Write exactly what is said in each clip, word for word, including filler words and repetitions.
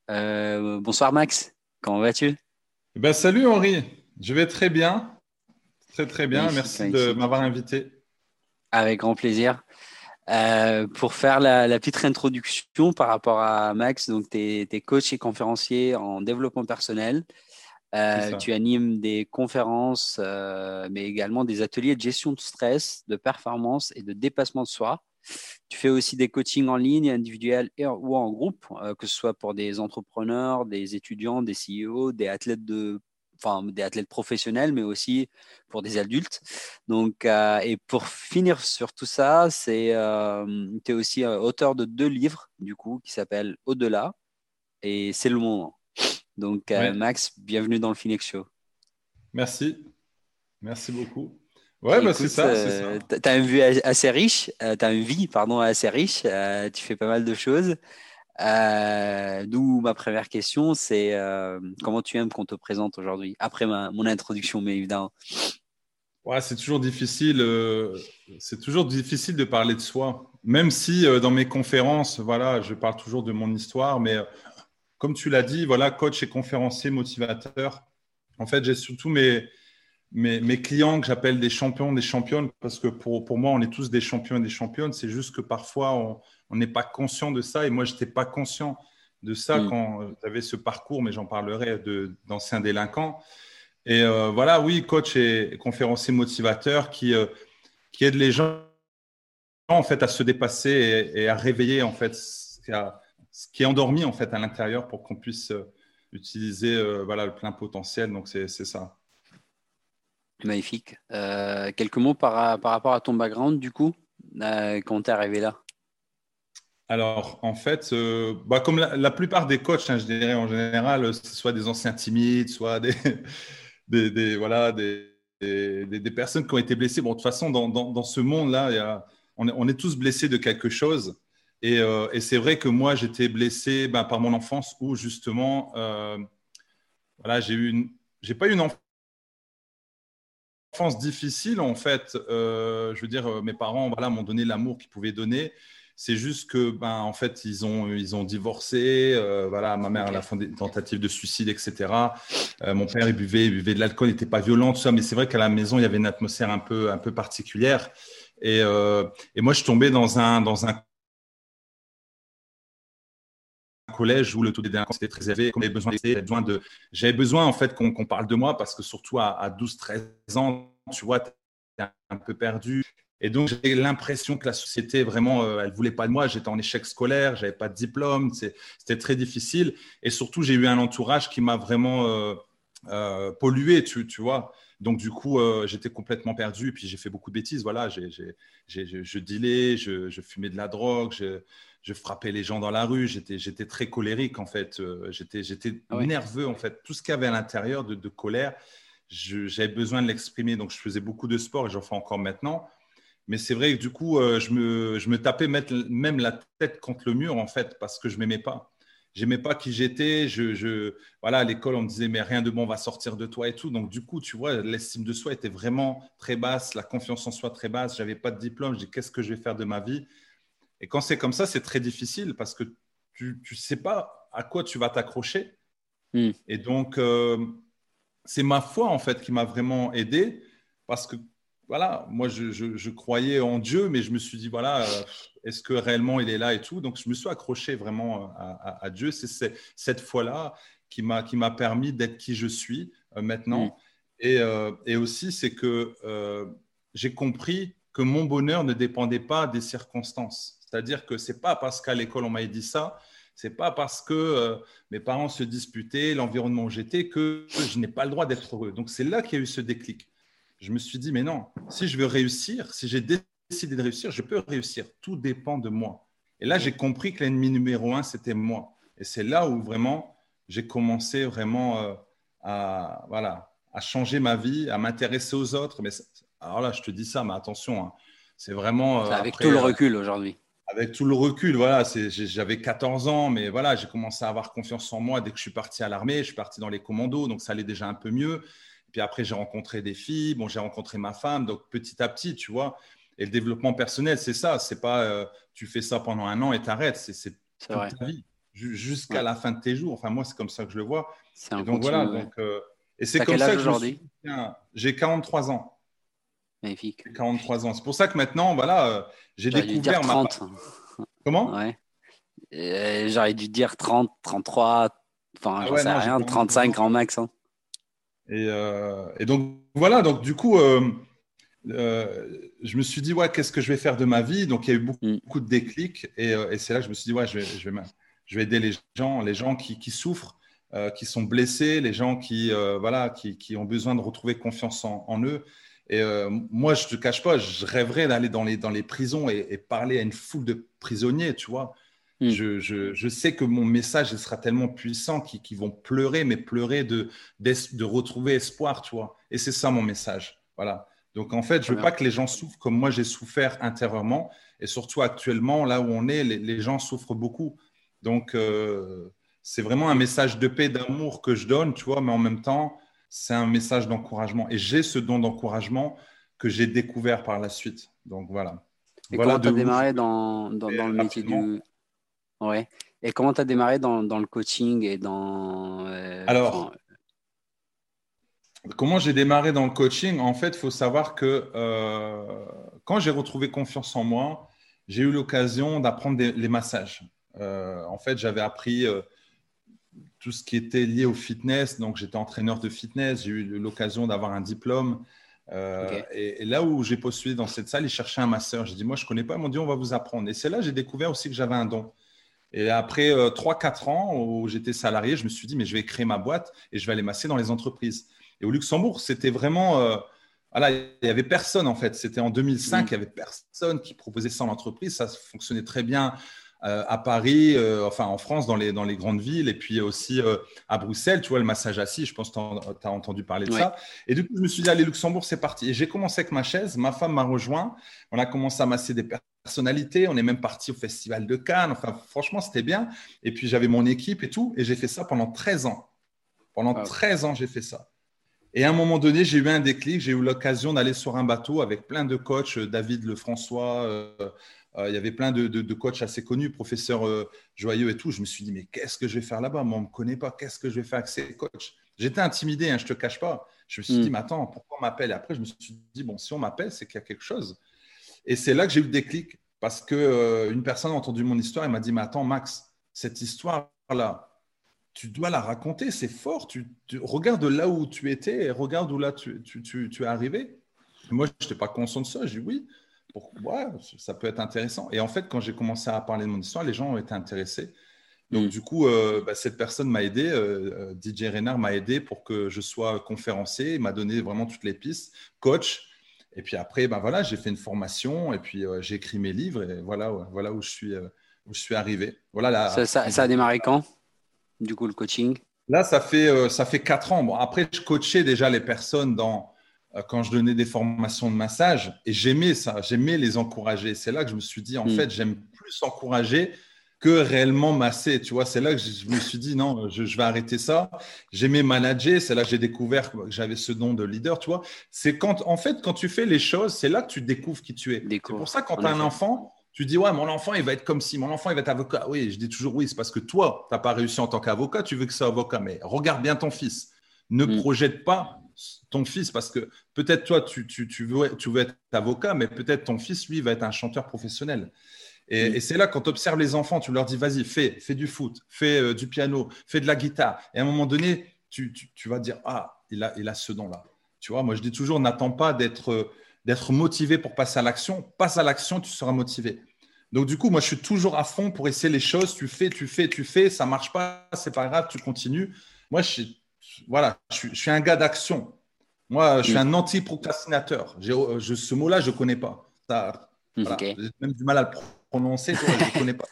Euh, bonsoir Max, comment vas-tu? Eh Ben, salut Henri, je vais très bien, très très bien, Magnifique, merci de magnifique. m'avoir invité. Avec grand plaisir. Euh, pour faire la, la petite introduction par rapport à Max, donc tu es, coach et conférencier en développement personnel. C'est Euh, tu ça. animes des conférences, euh, mais également des ateliers de gestion de stress, de performance et de dépassement de soi. Tu fais aussi des coachings en ligne, individuels et, ou en groupe, euh, que ce soit pour des entrepreneurs, des étudiants, des C E O, des athlètes de, enfin, des athlètes professionnels, mais aussi pour des adultes. Donc, euh, et pour finir sur tout ça, c'est, euh, tu es aussi euh, auteur de deux livres, du coup, qui s'appellent Au-delà et C'est le moment. Donc, euh, Oui, Max, bienvenue dans le Phoenix Show. merci, merci beaucoup. Ouais, bah, c'est Écoute, ça, c'est euh, ça. tu as une vue assez riche, euh, tu as une vie, pardon, assez riche, euh, tu fais pas mal de choses. Euh, d'où ma première question, c'est euh, comment tu aimes qu'on te présente aujourd'hui, après ma, mon introduction, mais évidemment. Ouais, c'est toujours difficile, euh, c'est toujours difficile de parler de soi, même si euh, dans mes conférences, voilà, je parle toujours de mon histoire, mais euh, comme tu l'as dit, voilà, coach et conférencier motivateur. En fait, j'ai surtout mes, mes, mes clients que j'appelle des champions, des championnes, parce que pour, pour moi, on est tous des champions et des championnes. C'est juste que parfois, on on n'est pas conscient de ça. Et moi, je n'étais pas conscient de ça Hmm. quand j'avais ce parcours, mais j'en parlerai de, d'anciens délinquants. Et euh, voilà, oui, coach et, et conférencier motivateur qui, euh, qui aide les gens en fait à se dépasser et, et à réveiller en fait ce qui, a- ce qui est endormi en fait à l'intérieur pour qu'on puisse euh, utiliser euh, voilà, le plein potentiel. Donc, c'est c'est ça. Magnifique. Euh, quelques mots par, par rapport à ton background, du coup, euh, quand t'es arrivé là. Alors, en fait, euh, bah, comme la, la plupart des coachs, hein, je dirais en général, euh, c'est soit des anciens timides, soit des, des, des- voilà, des, des, des- des personnes qui ont été blessées. Bon, de toute façon, dans, dans, dans ce monde-là, il y a- on est, on est tous blessés de quelque chose. Et, euh, et c'est vrai que moi, j'étais blessé bah, par mon enfance où justement, euh, voilà, j'ai eu une, j'ai pas eu une enfance difficile en fait. Euh, je veux dire, euh, mes parents, voilà, m'ont donné l'amour qu'ils pouvaient donner. C'est juste que, ben, en fait, ils ont, ils ont divorcé. Euh, voilà, ma mère, elle a Ok. fait des tentatives de suicide, et cetera. Euh, mon père, il buvait, il buvait de l'alcool, il n'était pas violent, tout ça. Mais c'est vrai qu'à la maison, il y avait une atmosphère un peu, un peu particulière. Et, euh, et moi, je tombais dans un, dans un collège où le taux de délinquance était très élevé, j'avais besoin, j'avais besoin, de, j'avais besoin en fait qu'on, qu'on parle de moi parce que surtout à, à douze treize ans, tu vois, tu es un peu perdu. Et donc, j'ai l'impression que la société, vraiment, euh, elle voulait pas de moi. J'étais en échec scolaire, j'avais pas de diplôme, c'est, c'était très difficile. Et surtout, j'ai eu un entourage qui m'a vraiment euh, euh, pollué, tu, tu vois. Donc, du coup, euh, j'étais complètement perdu. Et puis, j'ai fait beaucoup de bêtises. Voilà, j'ai, j'ai, j'ai, je, je dealais, je, je fumais de la drogue, je, je frappais les gens dans la rue. J'étais, j'étais très colérique, en fait. Euh, j'étais, j'étais Ah ouais. nerveux, en fait. Tout ce qu'il y avait à l'intérieur de, de colère, je, j'avais besoin de l'exprimer. Donc, je faisais beaucoup de sport et j'en fais encore maintenant. Mais c'est vrai que du coup, euh, je, me, je me tapais mettre même la tête contre le mur, en fait, parce que je ne m'aimais pas. J'aimais pas qui j'étais. Je, je, voilà, à l'école, on me disait, mais rien de bon va sortir de toi et tout. Donc, du coup, tu vois, l'estime de soi était vraiment très basse, la confiance en soi très basse. J'avais pas de diplôme. Je dis, qu'est-ce que je vais faire de ma vie? Et quand c'est comme ça, c'est très difficile parce que tu ne sais pas à quoi tu vas t'accrocher. Hmm. Et donc, euh, c'est ma foi, en fait, qui m'a vraiment aidé parce que, voilà, moi, je, je, je croyais en Dieu, mais je me suis dit, voilà, euh, est-ce que réellement il est là et tout. Donc, je me suis accroché vraiment à, à, à Dieu. C'est c'est cette foi-là qui m'a qui m'a permis d'être qui je suis euh, Hmm. maintenant. Et, euh, et aussi, c'est que euh, j'ai compris que mon bonheur ne dépendait pas des circonstances. C'est-à-dire que c'est pas parce qu'à l'école on m'avait dit ça, c'est pas parce que euh, mes parents se disputaient, l'environnement où j'étais, que je n'ai pas le droit d'être heureux. Donc c'est là qu'il y a eu ce déclic. Je me suis dit, mais non, si je veux réussir, si j'ai décidé de réussir, je peux réussir. Tout dépend de moi. Et là, Ok. j'ai compris que l'ennemi numéro un, c'était moi. Et c'est là où vraiment, j'ai commencé vraiment euh, à, voilà, à changer ma vie, à m'intéresser aux autres. Mais alors là, je te dis ça, mais attention, hein, c'est vraiment C'est euh, avec tout après, le euh, recul aujourd'hui. avec tout le recul, voilà, c'est, j'avais quatorze ans, mais voilà, j'ai commencé à avoir confiance en moi dès que je suis parti à l'armée. Je suis parti dans les commandos, donc ça allait déjà un peu mieux. Et puis après, j'ai rencontré des filles, bon, j'ai rencontré ma femme, donc petit à petit, tu vois. Et le développement personnel, c'est ça, c'est pas euh, tu fais ça pendant un an et t'arrêtes, c'est, c'est C'est toute vrai. ta vie jusqu'à Ouais. la fin de tes jours. Enfin, moi, c'est comme ça que je le vois. C'est Et un donc, continu. voilà. Ouais. Donc, euh, et c'est T'as comme quel ça âge que je me suis aujourd'hui? dit, tiens, j'ai quarante-trois ans. Magnifique. J'ai quarante-trois ans. C'est pour ça que maintenant, voilà, euh, j'ai J'aurais dû dire découvert ma trente. passion. Comment? Ouais. Euh, j'aurais dû dire trente, trente-trois. Enfin, Ah j'en ouais, sais non, j'ai rien. quarante-trois trente-cinq ans. grand max. Hein. Et, euh, et donc, voilà. Donc, du coup, euh, euh, je me suis dit, ouais, qu'est-ce que je vais faire de ma vie? Donc, il y a eu beaucoup, Mm. beaucoup de déclics. Et, euh, et c'est là que je me suis dit, ouais, je vais, je vais, m'a- je vais aider les gens, les gens qui, qui souffrent, euh, qui sont blessés, les gens qui, euh, voilà, qui, qui ont besoin de retrouver confiance en, en eux. Et euh, moi, je ne te cache pas, je rêverais d'aller dans les, dans les prisons et, et parler à une foule de prisonniers, tu vois. Mm. Je, je, je sais que mon message il sera tellement puissant qu'ils qu'ils vont pleurer, mais pleurer de, d'es- de retrouver espoir, tu vois. Et c'est ça mon message. Voilà. Donc, en fait, je Très veux pas bien. que les gens souffrent comme moi j'ai souffert intérieurement. Et surtout actuellement, là où on est, les, les gens souffrent beaucoup. Donc, euh, c'est vraiment un Et, message de paix, d'amour que je donne, tu vois, mais en même temps, c'est un message d'encouragement. Et j'ai ce don d'encouragement que j'ai découvert par la suite. Donc, voilà. et Voilà comment tu de as où je démarré suis dans, dans, dans le métier rapidement. du... Ouais. Et comment tu as démarré dans, dans le coaching et dans... euh, Enfin, Alors, comment j'ai démarré dans le coaching? En fait, il faut savoir que euh, quand j'ai retrouvé confiance en moi, j'ai eu l'occasion d'apprendre des- les massages. Euh, en fait, j'avais appris euh, tout ce qui était lié au fitness. Donc, j'étais entraîneur de fitness. J'ai eu l'occasion d'avoir un diplôme. Euh, ok. et, et là où j'ai postulé dans cette salle, ils cherchaient un masseur. J'ai dit, moi, je ne connais pas. Ils m'ont dit, on va vous apprendre. Et c'est là que j'ai découvert aussi que j'avais un don. Et après euh, trois quatre ans où j'étais salarié, je me suis dit, mais je vais créer ma boîte et je vais aller masser dans les entreprises. Et au Luxembourg, c'était vraiment… euh, voilà, il n'y avait personne en fait. C'était en deux mille cinq, Mm. il n'y avait personne qui proposait ça en entreprise. Ça fonctionnait très bien euh, à Paris, euh, enfin en France, dans les, dans les grandes villes, et puis aussi euh, à Bruxelles, tu vois, le massage assis, je pense que tu as entendu parler de Ouais. ça. Et du coup, je me suis dit, allez, Luxembourg, c'est parti. Et j'ai commencé avec ma chaise, ma femme m'a rejoint, on a commencé à masser des personnalités, on est même parti au Festival de Cannes, enfin franchement, c'était bien. Et puis j'avais mon équipe et tout, et j'ai fait ça pendant treize ans. Pendant Wow. treize ans, j'ai fait ça. Et à un moment donné, j'ai eu un déclic, j'ai eu l'occasion d'aller sur un bateau avec plein de coachs, euh, David Lefrançois, euh, euh, il y avait plein de, de, de coachs assez connus, professeur euh, Joyeux et tout. Je me suis dit, mais qu'est-ce que je vais faire là-bas? Moi, on ne me connaît pas, qu'est-ce que je vais faire avec ces coachs? J'étais intimidé, hein, je ne te cache pas. Je me suis dit, Mm. mais attends, pourquoi on m'appelle? Et après, je me suis dit, bon, si on m'appelle, c'est qu'il y a quelque chose. Et c'est là que j'ai eu le déclic, parce qu'une euh, personne a entendu mon histoire et m'a dit, mais attends, Max, cette histoire-là, tu dois la raconter, c'est fort. Tu, tu regarde là où tu étais et regarde où là tu, tu, tu, tu es arrivé. Moi, je n'étais pas conscient de ça. J'ai dit oui, pourquoi ouais, ça peut être intéressant. Et en fait, quand j'ai commencé à parler de mon histoire, les gens ont été intéressés. Donc, Mm. du coup, euh, bah, cette personne m'a aidé, euh, D J Reynard m'a aidé pour que je sois conférencier. Il m'a donné vraiment toutes les pistes, coach. Et puis après, bah, voilà, j'ai fait une formation et puis euh, j'ai écrit mes livres et voilà, ouais, voilà où je suis, euh, où je suis arrivé. Voilà Ça, la, ça, on ça va a dire. démarré quand, du coup, le coaching? Là, ça fait, euh, ça fait quatre ans. Bon, après, je coachais déjà les personnes dans, euh, quand je donnais des formations de massage et j'aimais ça, j'aimais les encourager. C'est là que je me suis dit, en Mm. fait, j'aime plus encourager que réellement masser. Tu vois, c'est là que je, je me suis dit, non, je, je vais arrêter ça. J'aimais manager. C'est là que j'ai découvert que j'avais ce don de leader. Tu vois, c'est quand, en fait, quand tu fais les choses, c'est là que tu découvres qui tu es. C'est pour Découvre, ça, quand en tu as un effet. enfant, tu dis, ouais, mon enfant, il va être comme si, mon enfant, il va être avocat. Oui, je dis toujours oui, c'est parce que toi, tu n'as pas réussi en tant qu'avocat, tu veux que ce soit avocat. Mais regarde bien ton fils. Ne Mm. projette pas ton fils parce que peut-être toi, tu, tu, tu, veux, tu veux être avocat, mais peut-être ton fils, lui, va être un chanteur professionnel. Et, Mm. et c'est là, quand tu observes les enfants, tu leur dis, vas-y, fais, fais du foot, fais euh, du piano, fais de la guitare. Et à un moment donné, tu, tu, tu vas dire, ah, il a, il a ce don-là. Tu vois, moi, je dis toujours, n'attends pas d'être, euh, d'être motivé pour passer à l'action. Passe à l'action, tu seras motivé. Donc, du coup, moi, je suis toujours à fond pour essayer les choses. Tu fais, tu fais, tu fais. Ça marche pas, c'est pas grave, tu continues. Moi, je suis, voilà, je suis, je suis un gars d'action. Moi, je suis Mm. un anti-procrastinateur. J'ai- euh, je- ce mot-là, je ne connais pas. Ça, voilà. Ok. J'ai même du mal à le prononcer, tu vois, je ne connais pas.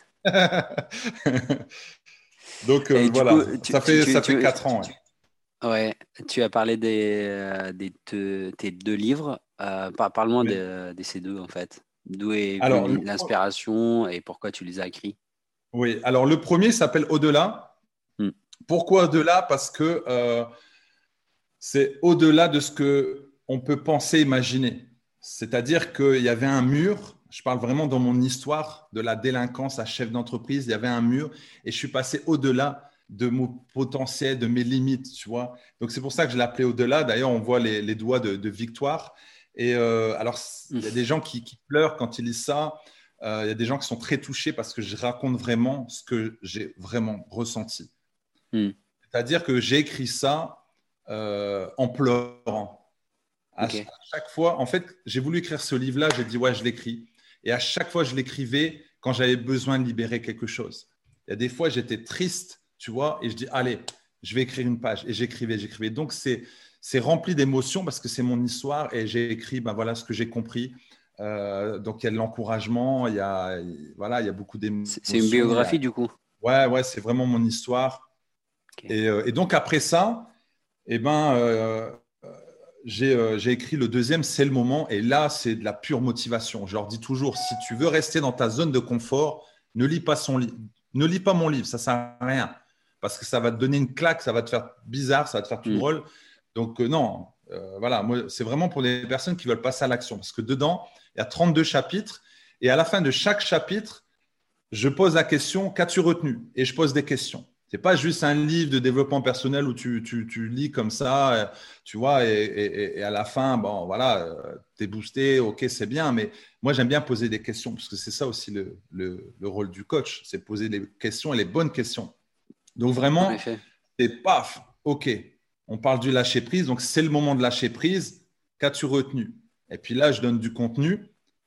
Donc, euh, Et du coup, voilà, tu, ça tu, fait, tu, ça fait tu- quatre ans. Ouais. ouais, tu as parlé des, euh, des te- tes deux livres. Euh, par- parle-moi Oui. de, de ces deux, en fait. D'où est venue Alors, le, l'in- l'inspiration et pourquoi tu les as écrits? oui. Alors, le premier s'appelle Au-delà. Mm. Pourquoi Au-delà? Parce que euh, c'est au-delà de ce que on peut penser, imaginer. C'est-à-dire qu'il y avait un mur Je parle vraiment dans mon histoire de la délinquance à chef d'entreprise. Il y avait un mur et je suis passé au-delà de mon potentiel, de mes limites, tu vois. Donc, c'est pour ça que je l'ai appelé au-delà. D'ailleurs, on voit les, les doigts de, de Victoire. Et euh, alors, il y a des gens qui, qui pleurent quand ils lisent ça. Euh, il y a des gens qui sont très touchés parce que je raconte vraiment ce que j'ai vraiment ressenti. Mm. C'est-à-dire que j'ai écrit ça euh, en pleurant. À, okay. à chaque fois, en fait, j'ai voulu écrire ce livre-là, j'ai dit, ouais, je l'écris. Et à chaque fois, je l'écrivais quand j'avais besoin de libérer quelque chose. Il y a des fois, j'étais triste, tu vois, et je dis, allez, je vais écrire une page. Et j'écrivais, j'écrivais. Donc, c'est, c'est rempli d'émotions parce que c'est mon histoire et j'ai écrit, ben voilà ce que j'ai compris. Euh, donc, il y a de l'encouragement, il y a, voilà, il y a beaucoup d'émotions. C'est une biographie, a... du coup. Ouais, ouais, c'est vraiment mon histoire. Okay. Et, euh, et donc, après ça, eh ben, euh, j'ai, euh, j'ai écrit le deuxième, c'est le moment. Et là, c'est de la pure motivation. Je leur dis toujours, si tu veux rester dans ta zone de confort, ne lis pas, son li- ne lis pas mon livre, ça ne sert à rien. Parce que ça va te donner une claque, ça va te faire bizarre, ça va te faire tout mmh. drôle. Donc, euh, non, euh, voilà, moi, c'est vraiment pour les personnes qui veulent passer à l'action. Parce que dedans, il y a trente-deux chapitres. Et à la fin de chaque chapitre, je pose la question, qu'as-tu retenu ? Et je pose des questions. Ce n'est pas juste un livre de développement personnel où tu, tu, tu lis comme ça, tu vois, et, et, et à la fin, bon, voilà, tu es boosté, ok, c'est bien. Mais moi, j'aime bien poser des questions parce que c'est ça aussi le, le, le rôle du coach, c'est poser les questions et les bonnes questions. Donc, vraiment, c'est paf, ok, on parle du lâcher prise. Donc, c'est le moment de lâcher prise. Qu'as-tu retenu ? Et puis là, je donne du contenu.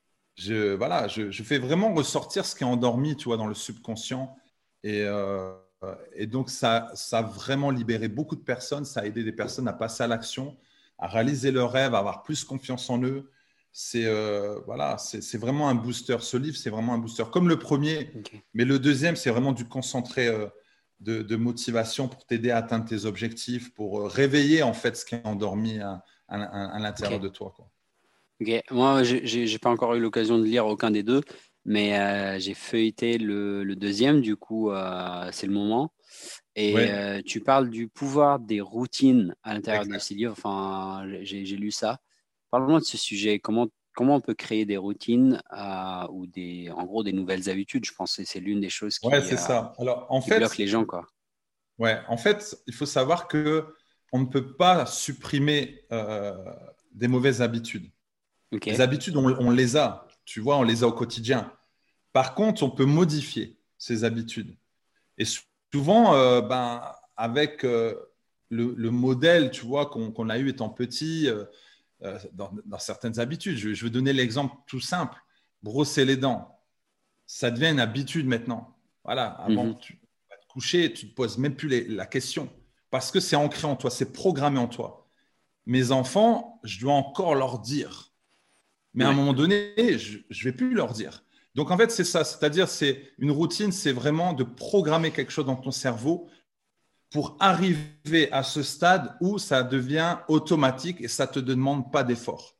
Je, voilà, je, je fais vraiment ressortir ce qui est endormi, tu vois, dans le subconscient. Et, euh, et donc, ça, ça a vraiment libéré beaucoup de personnes. Ça a aidé des personnes à passer à l'action, à réaliser leurs rêves, à avoir plus confiance en eux. C'est, euh, voilà, c'est, c'est vraiment un booster. Ce livre, c'est vraiment un booster. Comme le premier, okay. Mais le deuxième, c'est vraiment du concentré euh, de, de motivation pour t'aider à atteindre tes objectifs, pour euh, réveiller en fait ce qui est endormi à, à, à, à l'intérieur okay. de toi, quoi. Okay. Moi, je n'ai pas encore eu l'occasion de lire aucun des deux, mais euh, j'ai feuilleté le, le deuxième, du coup, euh, c'est le moment. Et ouais. euh, tu parles du pouvoir des routines à l'intérieur exact. De ces livres. Enfin, j'ai, j'ai lu ça. Parle-moi de ce sujet. Comment, comment on peut créer des routines euh, ou des, en gros des nouvelles habitudes? Je pense que c'est l'une des choses qui, ouais, c'est euh, ça. Alors, en qui fait, bloque les gens, quoi. Ouais, en fait, il faut savoir qu'on ne peut pas supprimer euh, des mauvaises habitudes. Okay. Les habitudes, on, on les a, tu vois, on les a au quotidien. Par contre, on peut modifier ces habitudes. Et souvent, euh, ben, avec euh, le, le modèle, tu vois, qu'on, qu'on a eu étant petit, euh, euh, dans, dans certaines habitudes, je, je vais donner l'exemple tout simple. Brosser les dents, ça devient une habitude maintenant. Voilà, avant, mm-hmm. tu vas te coucher, tu ne te poses même plus les, la question parce que c'est ancré en toi, c'est programmé en toi. Mes enfants, je dois encore leur dire. Mais ouais. à un moment donné, je ne vais plus leur dire. Donc, en fait, c'est ça. C'est-à-dire, c'est une routine, c'est vraiment de programmer quelque chose dans ton cerveau pour arriver à ce stade où ça devient automatique et ça ne te demande pas d'effort.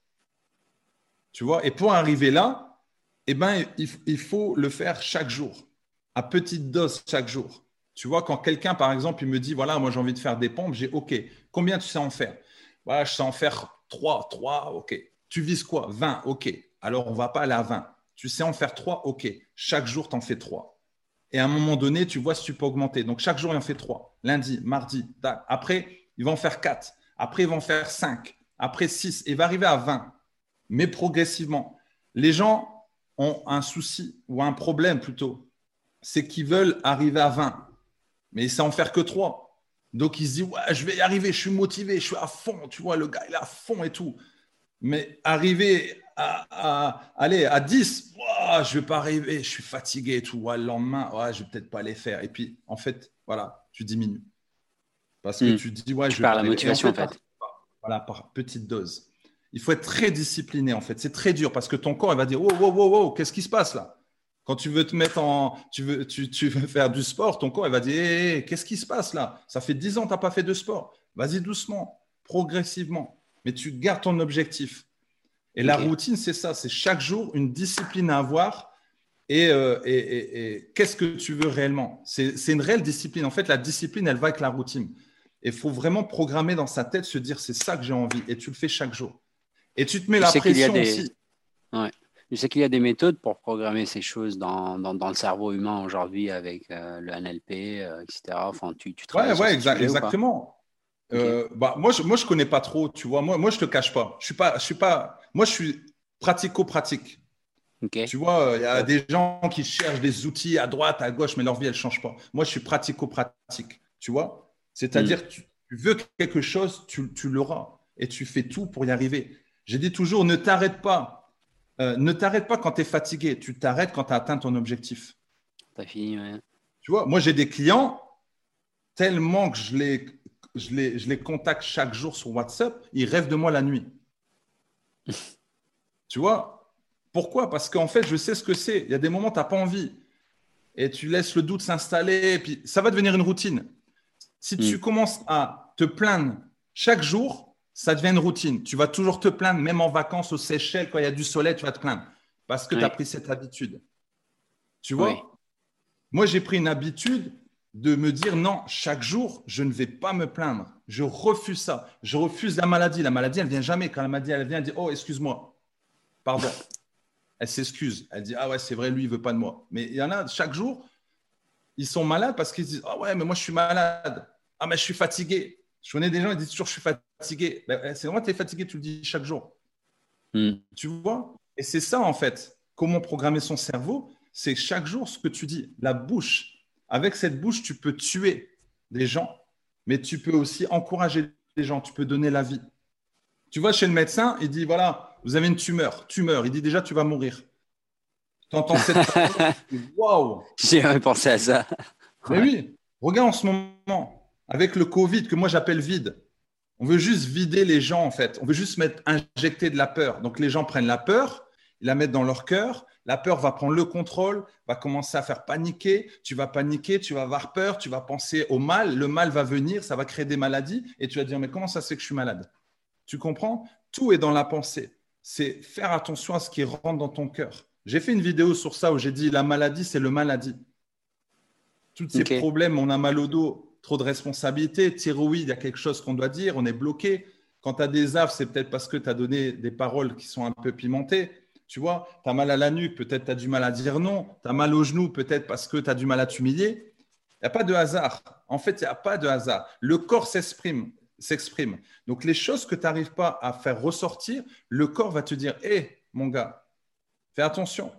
Tu vois ? Et pour arriver là, eh ben, il, il faut le faire chaque jour, à petite dose chaque jour. Tu vois, quand quelqu'un, par exemple, il me dit, voilà, moi, j'ai envie de faire des pompes, j'ai, OK, combien tu sais en faire ? Voilà, je sais en faire trois, trois, OK. Tu vises quoi ? vingt, OK. Alors, on ne va pas aller à vingt. Tu sais en faire trois, OK. Chaque jour, tu en fais trois. Et à un moment donné, tu vois si tu peux augmenter. Donc, chaque jour, il en fait trois. Lundi, mardi. Après, il va en faire quatre. Après, il va en faire cinq. Après, six. Et il va arriver à vingt. Mais progressivement. Les gens ont un souci ou un problème plutôt. C'est qu'ils veulent arriver à vingt. Mais ils ne savent en faire que trois. Donc, ils se disent, ouais, je vais y arriver. Je suis motivé. Je suis à fond. Tu vois, le gars, il est à fond et tout. Mais arriver à, à, allez, à dix, wow, je ne vais pas arriver, je suis fatigué et tout. Ouais, le lendemain, ouais, je ne vais peut-être pas les faire. Et puis, en fait, voilà, tu diminues. Parce que mmh. tu dis, ouais, tu je vais perds pas la motivation, en fait. En fait. Par, voilà, par petite dose. Il faut être très discipliné, en fait. C'est très dur parce que ton corps, il va dire, wow, wow, wow, wow, qu'est-ce qui se passe là ? Quand tu veux te mettre en, tu veux, tu, tu veux faire du sport, ton corps, il va dire, hey, hey, qu'est-ce qui se passe là ? Ça fait dix ans que tu n'as pas fait de sport. Vas-y doucement, progressivement. Mais tu gardes ton objectif. Et okay. la routine, c'est ça, c'est chaque jour une discipline à avoir. Et, euh, et, et, et qu'est-ce que tu veux réellement ? c'est, c'est une réelle discipline. En fait, la discipline, elle va avec la routine. Et il faut vraiment programmer dans sa tête, se dire, c'est ça que j'ai envie. Et tu le fais chaque jour. Et tu te mets je la sais pression qu'il y a des... aussi. Ouais. Je sais qu'il y a des méthodes pour programmer ces choses dans, dans, dans le cerveau humain aujourd'hui avec euh, le N L P, euh, et cetera. Enfin, tu, tu Ouais, travailles sur ouais, ces exa- sujets ou pas? exactement. Ok. Euh, bah, moi, je, moi, je connais pas trop, tu vois. Moi, moi, je te cache pas. Je suis pas, je suis pas. Moi, je suis pratico-pratique. Ok. Tu vois, il y a Top. des gens qui cherchent des outils à droite, à gauche, mais leur vie, elle change pas. Moi, je suis pratico-pratique. Tu vois, Hmm. c'est-à-dire, tu, tu veux quelque chose, tu, tu l'auras, et tu fais tout pour y arriver. J'ai dit toujours, ne t'arrête pas. Euh, ne t'arrête pas quand tu es fatigué. Tu t'arrêtes quand tu as atteint ton objectif. T'as fini, ouais. Tu vois, moi, j'ai des clients tellement que je les, je, les, je les contacte chaque jour sur WhatsApp, ils rêvent de moi la nuit. Tu vois? Pourquoi? Parce qu'en fait, je sais ce que c'est. Il y a des moments, tu n'as pas envie. Et tu laisses le doute s'installer. Et puis, ça va devenir une routine. Si Hmm. tu commences à te plaindre chaque jour, ça devient une routine. Tu vas toujours te plaindre, même en vacances aux Seychelles, quand il y a du soleil, tu vas te plaindre. Parce que tu as Ouais. pris cette habitude. Tu Oui. vois? Moi, j'ai pris une habitude de me dire non, chaque jour, je ne vais pas me plaindre. Je refuse ça. Je refuse la maladie. La maladie, elle vient jamais. Quand la maladie, elle vient, elle dit oh, excuse-moi, pardon. Elle s'excuse. Elle dit ah ouais, c'est vrai, lui, il veut pas de moi. Mais il y en a chaque jour, ils sont malades parce qu'ils disent ah ouais, mais moi, je suis malade. Ah, mais je suis fatigué. Je connais des gens, ils disent toujours je suis fatigué. Ben, c'est vrai, tu es fatigué, tu le dis chaque jour. Hmm. Tu vois? Et c'est ça, en fait. Comment programmer son cerveau? C'est chaque jour ce que tu dis. La bouche. Avec cette bouche, tu peux tuer des gens, mais tu peux aussi encourager les gens. Tu peux donner la vie. Tu vois, chez le médecin, il dit voilà, vous avez une tumeur. Tumeur. Il dit déjà, tu vas mourir. Tu entends cette parole, tu dis waouh. J'ai jamais pensé à ça. Mais Ouais. oui, regarde en ce moment, avec le Covid, que moi j'appelle vide. On veut juste vider les gens, en fait. On veut juste mettre, injecter de la peur. Donc, les gens prennent la peur, ils la mettent dans leur cœur. La peur va prendre le contrôle, va commencer à faire paniquer. Tu vas paniquer, tu vas avoir peur, tu vas penser au mal. Le mal va venir, ça va créer des maladies. Et tu vas dire, mais comment ça se fait que je suis malade? Tu comprends? Tout est dans la pensée. C'est faire attention à ce qui rentre dans ton cœur. J'ai fait une vidéo sur ça où j'ai dit, la maladie, c'est le maladie. Tous ces Ok. problèmes, on a mal au dos, trop de responsabilités, thyroïde, il y a quelque chose qu'on doit dire, on est bloqué. Quand tu as des affres, c'est peut-être parce que tu as donné des paroles qui sont un peu pimentées. Tu vois, tu as mal à la nuque, peut-être tu as du mal à dire non. Tu as mal au genou, peut-être parce que tu as du mal à t'humilier. Il n'y a pas de hasard. En fait, il n'y a pas de hasard. Le corps s'exprime. s'exprime. Donc, les choses que tu n'arrives pas à faire ressortir, le corps va te dire hé, hey, mon gars, fais attention.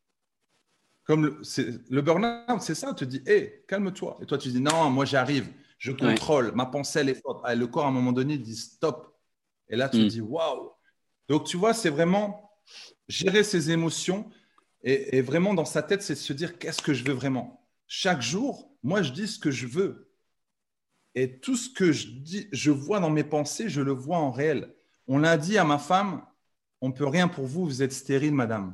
Comme le, le burn-out, c'est ça, on te dit, hé, hey, calme-toi. Et toi, tu dis, non, moi, j'arrive, je Ouais. contrôle, ma pensée, elle est forte. Ah, le corps, à un moment donné, il dit, stop. Et là, tu Hmm. dis, waouh. Donc, tu vois, c'est vraiment gérer ses émotions. Et, et vraiment, dans sa tête, c'est de se dire, qu'est-ce que je veux vraiment? Chaque jour, moi, je dis ce que je veux. Et tout ce que je, dis, je vois dans mes pensées, je le vois en réel. On l'a dit à ma femme, on ne peut rien pour vous, vous êtes stérile, madame.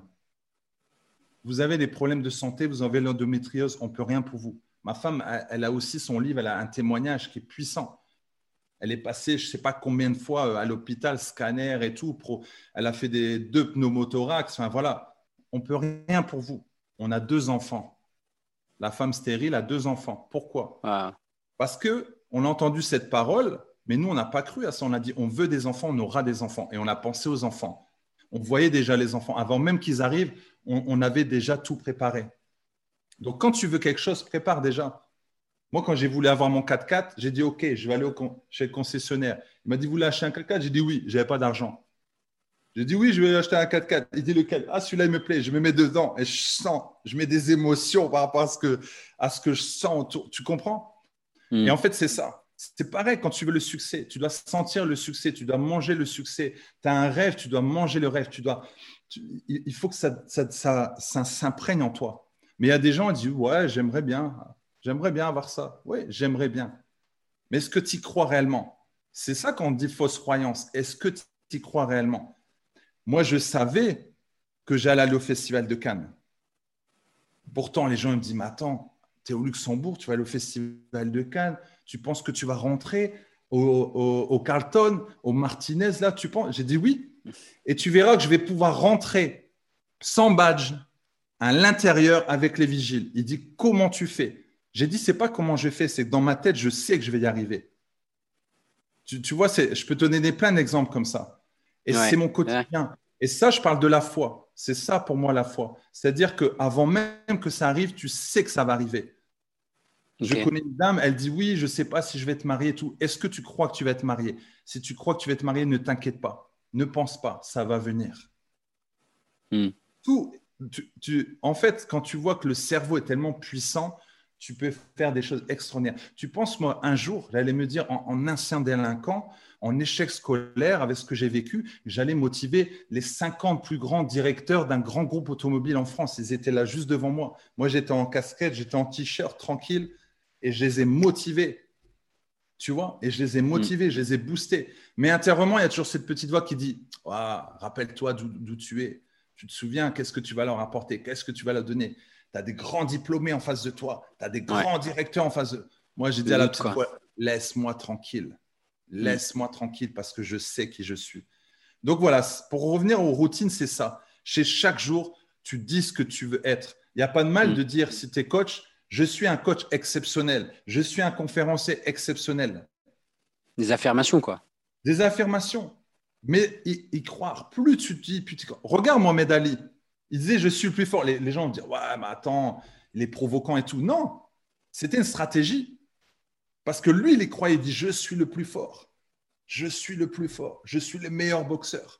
Vous avez des problèmes de santé, vous avez l'endométriose, on ne peut rien pour vous. Ma femme, elle a aussi son livre, elle a un témoignage qui est puissant. Elle est passée, je ne sais pas combien de fois à l'hôpital, scanner et tout. Pro. Elle a fait des deux pneumothorax. Enfin, voilà, on ne peut rien pour vous. On a deux enfants. La femme stérile a deux enfants. Pourquoi? Wow. Parce qu'on a entendu cette parole, mais nous, on n'a pas cru à ça. On a dit, on veut des enfants, on aura des enfants. Et on a pensé aux enfants. On voyait déjà les enfants. Avant même qu'ils arrivent, on, on avait déjà tout préparé. Donc, quand tu veux quelque chose, prépare déjà. Moi, quand j'ai voulu avoir mon quatre-quatre, j'ai dit OK, je vais aller au con- chez le concessionnaire. Il m'a dit, vous voulez acheter un quatre-quatre? J'ai dit oui, je n'avais pas d'argent. J'ai dit oui, je vais acheter un quatre-quatre. Il dit lequel? Ah, celui-là, il me plaît. Je me mets dedans et je sens, je mets des émotions par rapport à ce que, à ce que je sens autour. Tu comprends? Hmm. Et en fait, c'est ça. C'est pareil quand tu veux le succès. Tu dois sentir le succès, tu dois manger le succès. Tu as un rêve, tu dois manger le rêve. Tu dois, tu- il faut que ça, ça, ça, ça s'imprègne en toi. Mais il y a des gens qui disent ouais, j'aimerais bien, j'aimerais bien avoir ça. Oui, j'aimerais bien. Mais est-ce que tu y crois réellement? C'est ça qu'on dit fausse croyance. Est-ce que tu y crois réellement? Moi, je savais que j'allais aller au Festival de Cannes. Pourtant, les gens ils me disent mais attends, tu es au Luxembourg, tu vas aller au Festival de Cannes, tu penses que tu vas rentrer au, au, au Carlton, au Martinez, là, tu penses? J'ai dit oui. Et tu verras que je vais pouvoir rentrer sans badge à l'intérieur avec les vigiles. Il dit comment tu fais? J'ai dit c'est pas comment je fais, c'est que dans ma tête, je sais que je vais y arriver. Tu, tu vois, je peux te donner des, plein d'exemples comme ça. Et c'est Ouais. mon Ouais. quotidien. Et ça, je parle de la foi. C'est ça pour moi la foi. C'est-à-dire qu'avant même que ça arrive, tu sais que ça va arriver. Okay. Je connais une dame, elle dit oui, je ne sais pas si je vais te marier et tout. Est-ce que tu crois que tu vas te marier? Si tu crois que tu vas te marier, ne t'inquiète pas. Ne pense pas, ça va venir. Mm. Tout, tu, tu, en fait, quand tu vois que le cerveau est tellement puissant, tu peux faire des choses extraordinaires. Tu penses, moi, un jour, j'allais me dire, en, en ancien délinquant, en échec scolaire, avec ce que j'ai vécu, j'allais motiver les cinquante plus grands directeurs d'un grand groupe automobile en France. Ils étaient là juste devant moi. Moi, j'étais en casquette, j'étais en t-shirt, tranquille, et je les ai motivés. Tu vois, et je les ai motivés, mmh. je les ai boostés. Mais intérieurement, il y a toujours cette petite voix qui dit oh, rappelle-toi d'où, d'où tu es. Tu te souviens, qu'est-ce que tu vas leur apporter? Qu'est-ce que tu vas leur donner? Tu as des grands diplômés en face de toi. Tu as des grands ouais. directeurs en face de… Moi, j'ai dit à la petite voix, laisse-moi tranquille. Laisse-moi mmh. tranquille parce que je sais qui je suis. Donc voilà, pour revenir aux routines, c'est ça. Chez chaque jour, tu dis ce que tu veux être. Il n'y a pas de mal mmh. de dire, si tu es coach, je suis un coach exceptionnel. Je suis un conférencier exceptionnel. Des affirmations, quoi. Des affirmations. Mais y, y croire. Plus tu te dis… Plus tu… Regarde Mohamed Ali. Il disait, je suis le plus fort. Les, les gens vont dire, ouais, mais attends, il est provoquant et tout. Non, c'était une stratégie. Parce que lui, il y croyait. Il dit, je suis le plus fort. Je suis le plus fort. Je suis le meilleur boxeur.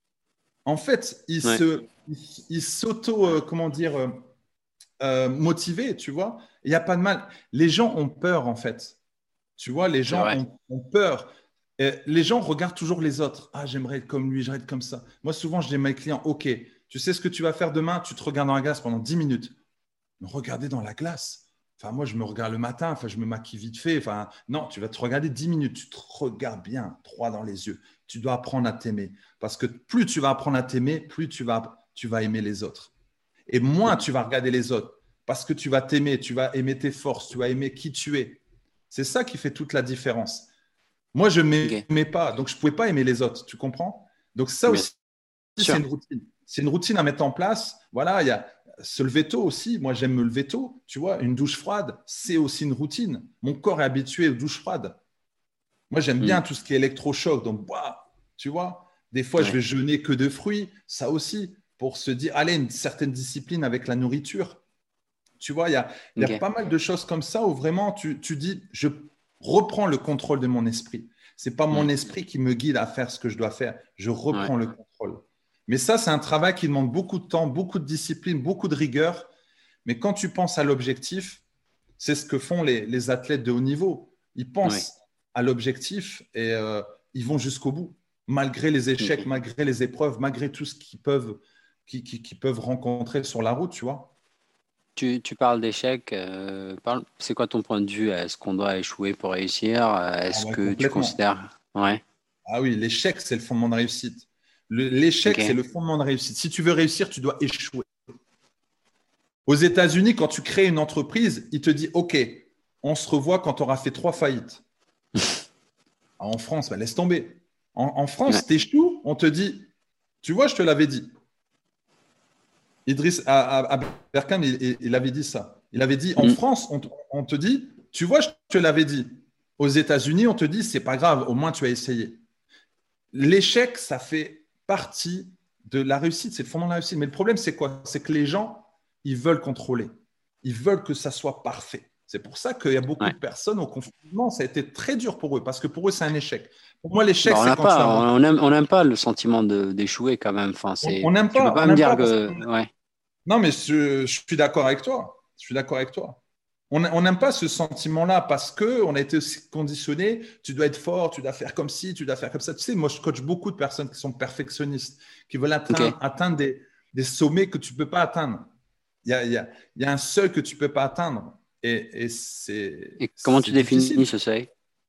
En fait, il, ouais. se, il, il s'auto… Euh, comment dire… Euh, Euh, motivé, tu vois. Il n'y a pas de mal. Les gens ont peur, en fait. Tu vois, les gens ont, ont peur. Et les gens regardent toujours les autres. Ah, j'aimerais être comme lui, j'aimerais être comme ça. Moi, souvent, je dis à mes clients, OK, tu sais ce que tu vas faire demain? Tu te regardes dans la glace pendant dix minutes. Me regarder dans la glace. Enfin, moi, je me regarde le matin. Enfin, je me maquille vite fait. Enfin, non, tu vas te regarder dix minutes. Tu te regardes bien, droit dans les yeux. Tu dois apprendre à t'aimer. Parce que plus tu vas apprendre à t'aimer, plus tu vas, tu vas aimer les autres. Et moins tu vas regarder les autres parce que tu vas t'aimer, tu vas aimer tes forces, tu vas aimer qui tu es. C'est ça qui fait toute la différence. Moi, je ne m'aimais okay. pas, donc je ne pouvais pas aimer les autres, tu comprends? Donc ça aussi, Bien c'est sûr. une routine. C'est une routine à mettre en place. Voilà, il y a se lever tôt aussi. Moi, j'aime me lever tôt, tu vois. Une douche froide, c'est aussi une routine. Mon corps est habitué aux douches froides. Moi, j'aime mm. bien tout ce qui est électrochoc, donc, bah, tu vois, des fois, ouais. je vais jeûner que de fruits, ça aussi. Pour se dire, allez, une certaine discipline avec la nourriture. Tu vois, il y a, okay. y a pas mal de choses comme ça où vraiment tu, tu dis, je reprends le contrôle de mon esprit. Ce n'est pas mon mmh. esprit qui me guide à faire ce que je dois faire. Je reprends ouais. le contrôle. Mais ça, c'est un travail qui demande beaucoup de temps, beaucoup de discipline, beaucoup de rigueur. Mais quand tu penses à l'objectif, c'est ce que font les, les athlètes de haut niveau. Ils pensent ouais. à l'objectif et euh, ils vont jusqu'au bout, malgré les échecs, mmh. malgré les épreuves, malgré tout ce qu'ils peuvent Qui, qui, qui peuvent rencontrer sur la route, tu vois. Tu, tu parles d'échec. Euh, parle, c'est quoi ton point de vue? Est-ce qu'on doit échouer pour réussir? Est-ce ah ouais, que tu considères… Ouais. Ah oui, l'échec, c'est le fondement de réussite. Le, l'échec, okay. c'est le fondement de réussite. Si tu veux réussir, tu dois échouer. Aux États-Unis, quand tu crées une entreprise, il te dit, OK, on se revoit quand tu auras fait trois faillites. En France, ben, laisse tomber. En, en France, ouais. tu échoues, on te dit, tu vois, je te l'avais dit. Idriss Aberkan, il, il avait dit ça. Il avait dit, en mmh. France, on, on te dit, tu vois, je te l'avais dit. Aux États-Unis, on te dit, c'est pas grave, au moins tu as essayé. L'échec, ça fait partie de la réussite, c'est le fondement de la réussite. Mais le problème, c'est quoi? C'est que les gens, ils veulent contrôler. Ils veulent que ça soit parfait. C'est pour ça qu'il y a beaucoup ouais. de personnes au confinement, ça a été très dur pour eux, parce que pour eux, c'est un échec. Pour moi, l'échec, bah, c'est quand pas, tu as… On n'aime on aime pas le sentiment de, d'échouer quand même. Enfin, c'est… On n'aime pas. Tu peux pas on me dire pas que… Ouais. Non, mais je, je suis d'accord avec toi. Je suis d'accord avec toi. On n'aime pas ce sentiment-là parce qu'on a été aussi conditionné. Tu dois être fort, tu dois faire comme ci, tu dois faire comme ça. Tu sais, moi, je coach beaucoup de personnes qui sont perfectionnistes, qui veulent atteindre, okay. atteindre des, des sommets que tu ne peux pas atteindre. Il y a, il y a, il y a un seuil que tu ne peux pas atteindre. Et, et, c'est, et comment c'est tu définis difficile. ce seuil?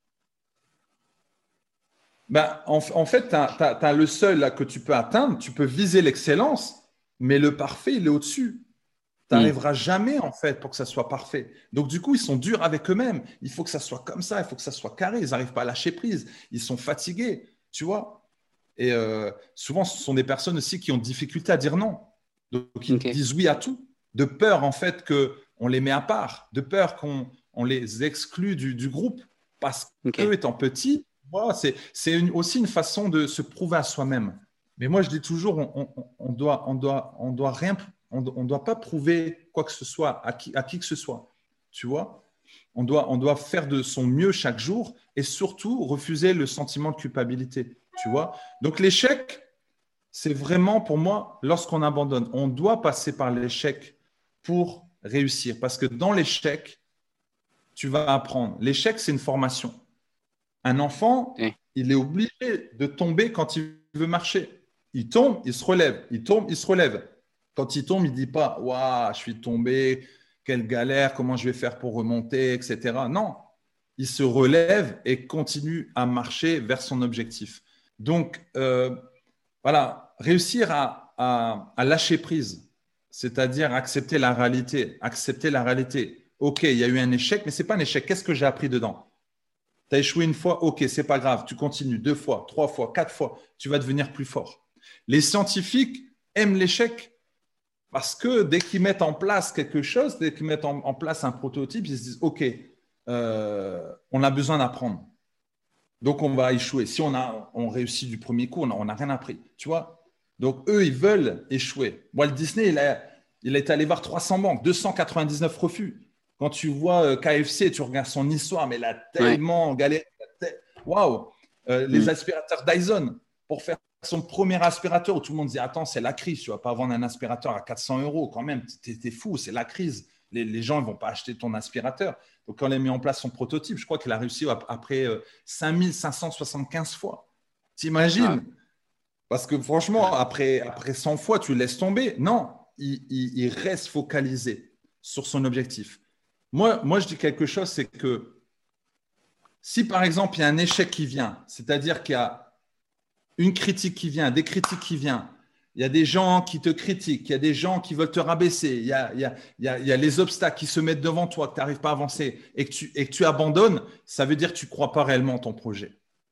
Ben, en, en fait, tu as le seuil là, que tu peux atteindre. Tu peux viser l'excellence, mais le parfait, il est au-dessus. Tu n'arriveras mmh. jamais, en fait, pour que ça soit parfait. Donc, du coup, ils sont durs avec eux-mêmes. Il faut que ça soit comme ça, il faut que ça soit carré. Ils n'arrivent pas à lâcher prise. Ils sont fatigués, tu vois. Et euh, souvent, ce sont des personnes aussi qui ont difficulté à dire non. Donc, ils okay. disent oui à tout, de peur, en fait, qu'on les met à part, de peur qu'on on les exclue du, du groupe. Parce okay. qu'eux, étant petits, voilà, c'est, c'est une, aussi une façon de se prouver à soi-même. Mais moi, je dis toujours, on, on, on doit, on doit, on doit rien, on, on doit pas prouver quoi que ce soit à qui, à qui que ce soit. Tu vois, on doit, on doit faire de son mieux chaque jour et surtout refuser le sentiment de culpabilité. Tu vois, donc l'échec, c'est vraiment pour moi lorsqu'on abandonne. On doit passer par l'échec pour réussir parce que dans l'échec, tu vas apprendre. L'échec, c'est une formation. Un enfant, Oui. il est obligé de tomber quand il veut marcher. Il tombe, il se relève. Il tombe, il se relève. Quand il tombe, il ne dit pas « Waouh, je suis tombé, quelle galère, comment je vais faire pour remonter, et cetera » Non, il se relève et continue à marcher vers son objectif. Donc, euh, voilà, réussir à, à, à lâcher prise, c'est-à-dire accepter la réalité. Accepter la réalité. OK, il y a eu un échec, mais ce n'est pas un échec. Qu'est-ce que j'ai appris dedans? Tu as échoué une fois, ok, c'est pas grave, tu continues deux fois, trois fois, quatre fois, tu vas devenir plus fort. Les scientifiques aiment l'échec parce que dès qu'ils mettent en place quelque chose, dès qu'ils mettent en, en place un prototype, ils se disent, ok, euh, on a besoin d'apprendre. Donc, on va échouer. Si on, a, on réussit du premier coup, on n'a rien appris, tu vois. Donc, eux, ils veulent échouer. Walt Disney, il, a, il est allé voir trois cents banques, deux cent quatre-vingt-dix-neuf refus. Quand tu vois K F C, tu regardes son histoire, mais il a tellement ouais. galéré. Waouh! Euh, les mmh. aspirateurs Dyson, pour faire son premier aspirateur, où tout le monde dit attends, c'est la crise, tu ne vas pas vendre un aspirateur à quatre cents euros quand même, tu es fou, c'est la crise. Les, les gens ne vont pas acheter ton aspirateur. Donc, quand il a mis en place son prototype, je crois qu'il a réussi après euh, cinq mille cinq cent soixante-quinze fois. T'imagines? Ah. Parce que franchement, après, après cent fois, tu laisses tomber. Non, il, il, il reste focalisé sur son objectif. Moi, moi, je dis quelque chose, c'est que si par exemple, il y a un échec qui vient, c'est-à-dire qu'il y a une critique qui vient, des critiques qui viennent, il y a des gens qui te critiquent, il y a des gens qui veulent te rabaisser, il y a, il y a, il y a, il y a les obstacles qui se mettent devant toi, que tu n'arrives pas à avancer et que, tu, et que tu abandonnes, ça veut dire que tu ne crois pas réellement en ton projet.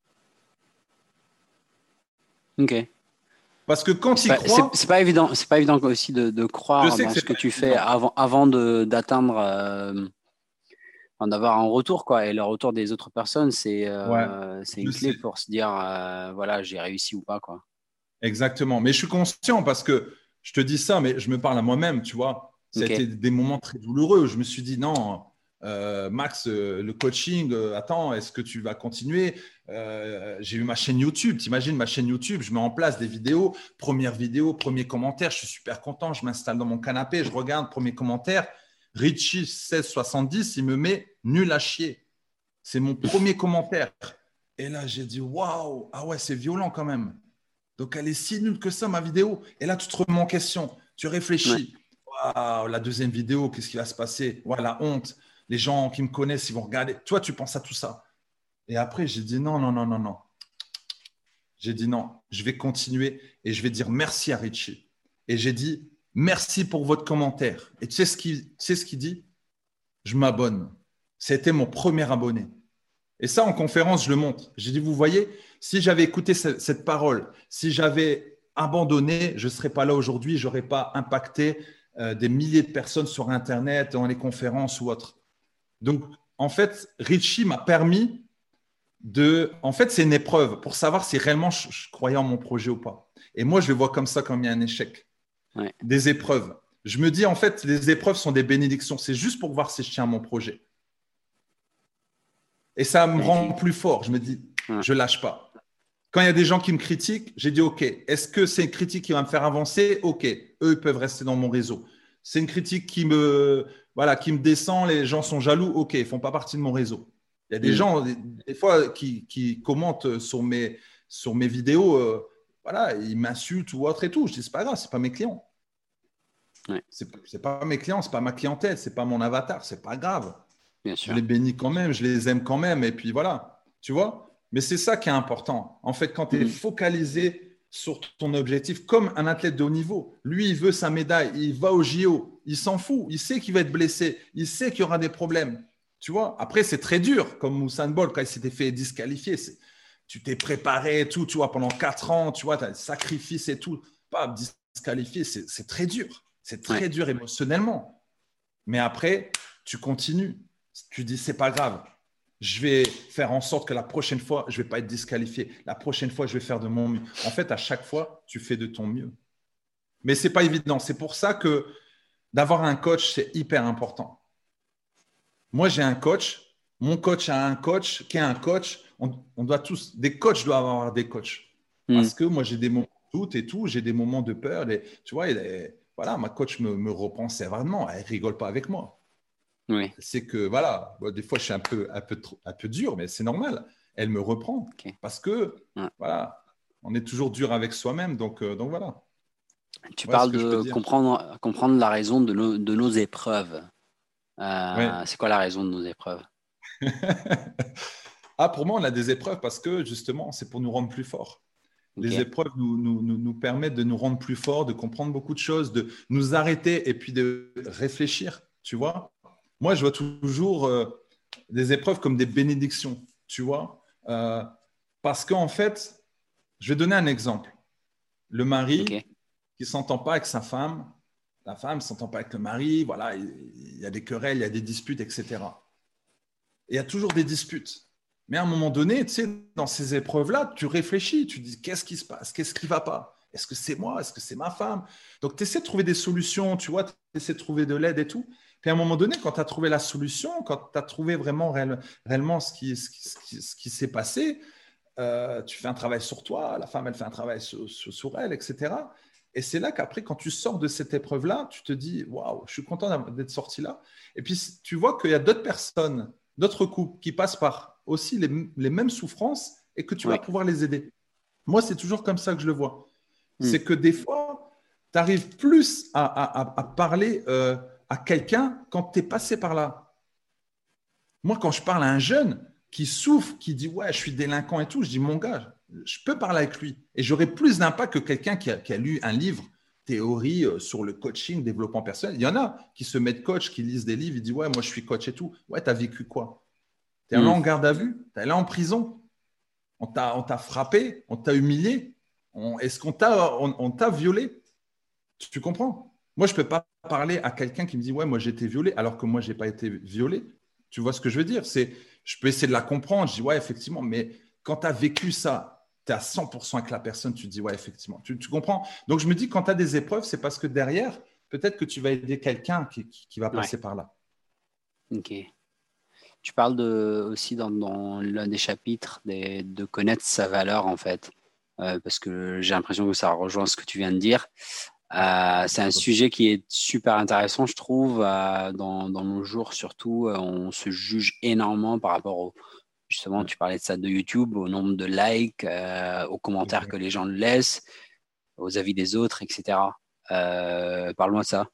Ok. Parce que quand tu y crois… C'est pas évident, c'est pas évident aussi de, de croire dans ce que tu évident. fais avant, avant d'atteindre… Euh, d'avoir un retour, quoi. Et le retour des autres personnes, c'est euh, ouais, une clé sais. pour se dire, euh, voilà, j'ai réussi ou pas, quoi. Exactement. Mais je suis conscient parce que je te dis ça, mais je me parle à moi-même, tu vois. Ça okay. a été des moments très douloureux. Je me suis dit, non, euh, Max, euh, le coaching, euh, attends, est-ce que tu vas continuer? euh, J'ai eu ma chaîne YouTube. T'imagines ma chaîne YouTube, je mets en place des vidéos. Première vidéo, premier commentaire, je suis super content. Je m'installe dans mon canapé, je regarde, premier commentaire. Richie seize soixante-dix, il me met nul à chier. C'est mon premier commentaire. Et là, j'ai dit, waouh, ah ouais, c'est violent quand même. Donc, elle est si nulle que ça, ma vidéo. Et là, tu te remets en question. Tu réfléchis. Ouais. Waouh, la deuxième vidéo, qu'est-ce qui va se passer? Ouais, la honte. Les gens qui me connaissent, ils vont regarder. Toi, tu penses à tout ça. Et après, j'ai dit non, non, non, non, non. J'ai dit non, je vais continuer et je vais dire merci à Richie. Et j'ai dit, merci pour votre commentaire. Et tu sais ce qu'il, tu sais ce qu'il dit? Je m'abonne. C'était mon premier abonné. Et ça, en conférence, je le montre. J'ai dit, vous voyez, si j'avais écouté cette, cette parole, si j'avais abandonné, je ne serais pas là aujourd'hui, je n'aurais pas impacté euh, des milliers de personnes sur Internet, dans les conférences ou autres. Donc, en fait, Richie m'a permis de… En fait, c'est une épreuve pour savoir si réellement je, je croyais en mon projet ou pas. Et moi, je le vois comme ça, comme il y a un échec. Ouais. Des épreuves. Je me dis, en fait, les épreuves sont des bénédictions. C'est juste pour voir si je tiens à mon projet. Et ça me rend plus fort. Je me dis, je ne lâche pas. Quand il y a des gens qui me critiquent, j'ai dit, OK, est-ce que c'est une critique qui va me faire avancer? OK, eux, ils peuvent rester dans mon réseau. C'est une critique qui me, voilà, qui me descend, les gens sont jaloux. OK, ils ne font pas partie de mon réseau. Il y a des mmh. gens, des, des fois, qui, qui commentent sur mes, sur mes vidéos, euh, voilà, ils m'insultent ou autre et tout. Je dis, c'est pas grave, ce n'est pas mes clients. Ouais. Ce n'est pas mes clients, ce n'est pas ma clientèle, ce n'est pas mon avatar, ce n'est pas grave. Bien sûr. Je les bénis quand même, je les aime quand même, et puis voilà, tu vois. Mais c'est ça qui est important. En fait, quand tu es mmh. focalisé sur ton objectif, comme un athlète de haut niveau, lui, il veut sa médaille, il va au J O, il s'en fout, il sait qu'il va être blessé, il sait qu'il y aura des problèmes, tu vois. Après, c'est très dur, comme Usain Bolt, quand il s'était fait disqualifier, tu t'es préparé et tout, tu vois, pendant quatre ans, tu vois, tu as des sacrifices et tout. Pas disqualifié, c'est très dur, c'est très ouais. dur émotionnellement. Mais après, tu continues. Tu dis, c'est pas grave. Je vais faire en sorte que la prochaine fois, je ne vais pas être disqualifié. La prochaine fois, je vais faire de mon mieux. En fait, à chaque fois, tu fais de ton mieux. Mais ce n'est pas évident. C'est pour ça que d'avoir un coach, c'est hyper important. Moi, j'ai un coach. Mon coach a un coach qui a un coach. On, on doit tous, des coachs doivent avoir des coachs. Parce que moi, j'ai des moments de doute et tout. J'ai des moments de peur. Et, tu vois, et, voilà, ma coach me, me reprend sévèrement. Elle ne rigole pas avec moi. Oui. C'est que, voilà, des fois, je suis un peu, un peu, trop, un peu dur, mais c'est normal. Elle me reprend. Okay. Parce que, ouais. voilà, on est toujours dur avec soi-même. Donc, euh, donc voilà. Tu voilà parles de comprendre, comprendre la raison de nos, de nos épreuves. Euh, ouais. C'est quoi la raison de nos épreuves? Ah, pour moi, on a des épreuves parce que, justement, c'est pour nous rendre plus forts. Okay. Les épreuves nous, nous, nous, nous permettent de nous rendre plus forts, de comprendre beaucoup de choses, de nous arrêter et puis de réfléchir, tu vois. Moi, je vois toujours euh, des épreuves comme des bénédictions, tu vois. Euh, parce qu'en fait, je vais donner un exemple. Le mari okay. qui ne s'entend pas avec sa femme, la femme ne s'entend pas avec le mari, voilà, il, il y a des querelles, il y a des disputes, et cetera. Et il y a toujours des disputes. Mais à un moment donné, tu sais, dans ces épreuves-là, tu réfléchis, tu dis qu'est-ce qui se passe, qu'est-ce qui ne va pas? Est-ce que c'est moi? Est-ce que c'est ma femme? Donc, tu essaies de trouver des solutions, tu vois, tu essaies de trouver de l'aide et tout. Puis à un moment donné, quand tu as trouvé la solution, quand tu as trouvé vraiment réel, réellement ce qui, ce qui, ce qui, ce qui s'est passé, euh, tu fais un travail sur toi, la femme, elle fait un travail sur, sur, sur elle, et cetera. Et c'est là qu'après, quand tu sors de cette épreuve-là, tu te dis, waouh, je suis content d'être sorti là. Et puis, tu vois qu'il y a d'autres personnes, d'autres couples qui passent par aussi les, les mêmes souffrances et que tu ouais. vas pouvoir les aider. Moi, c'est toujours comme ça que je le vois. Mmh. C'est que des fois, tu arrives plus à, à, à parler euh, à quelqu'un quand tu es passé par là. Moi, quand je parle à un jeune qui souffre, qui dit « ouais, je suis délinquant et tout », je dis « mon gars, je peux parler avec lui ». Et j'aurai plus d'impact que quelqu'un qui a, qui a lu un livre, théorie euh, sur le coaching, développement personnel. Il y en a qui se mettent coach, qui lisent des livres, ils disent « ouais, moi, je suis coach et tout ». Ouais, tu as vécu quoi? Tu es allé mmh. en garde à vue? Tu es allé en prison? On t'a, on t'a frappé? On t'a humilié? on, Est-ce qu'on t'a, on, on t'a violé? tu, tu comprends? Moi, je ne peux pas parler à quelqu'un qui me dit « ouais, moi, j'ai été violé », alors que moi, je n'ai pas été violé. Tu vois ce que je veux dire? C'est, je peux essayer de la comprendre. Je dis, ouais, effectivement, mais quand tu as vécu ça, tu es à cent pour cent avec la personne, tu te dis, ouais, effectivement. Tu, tu comprends? Donc, je me dis, quand tu as des épreuves, c'est parce que derrière, peut-être que tu vas aider quelqu'un qui, qui, qui va passer ouais. par là. Ok. Tu parles de, aussi dans, dans l'un des chapitres des, de connaître sa valeur, en fait, euh, parce que j'ai l'impression que ça rejoint ce que tu viens de dire. Euh, c'est un sujet qui est super intéressant, je trouve, euh, dans, dans nos jours surtout. Euh, on se juge énormément par rapport au, justement, ouais. tu parlais de ça de YouTube, au nombre de likes, euh, aux commentaires okay. que les gens laissent, aux avis des autres, et cetera. Euh, parle-moi de ça.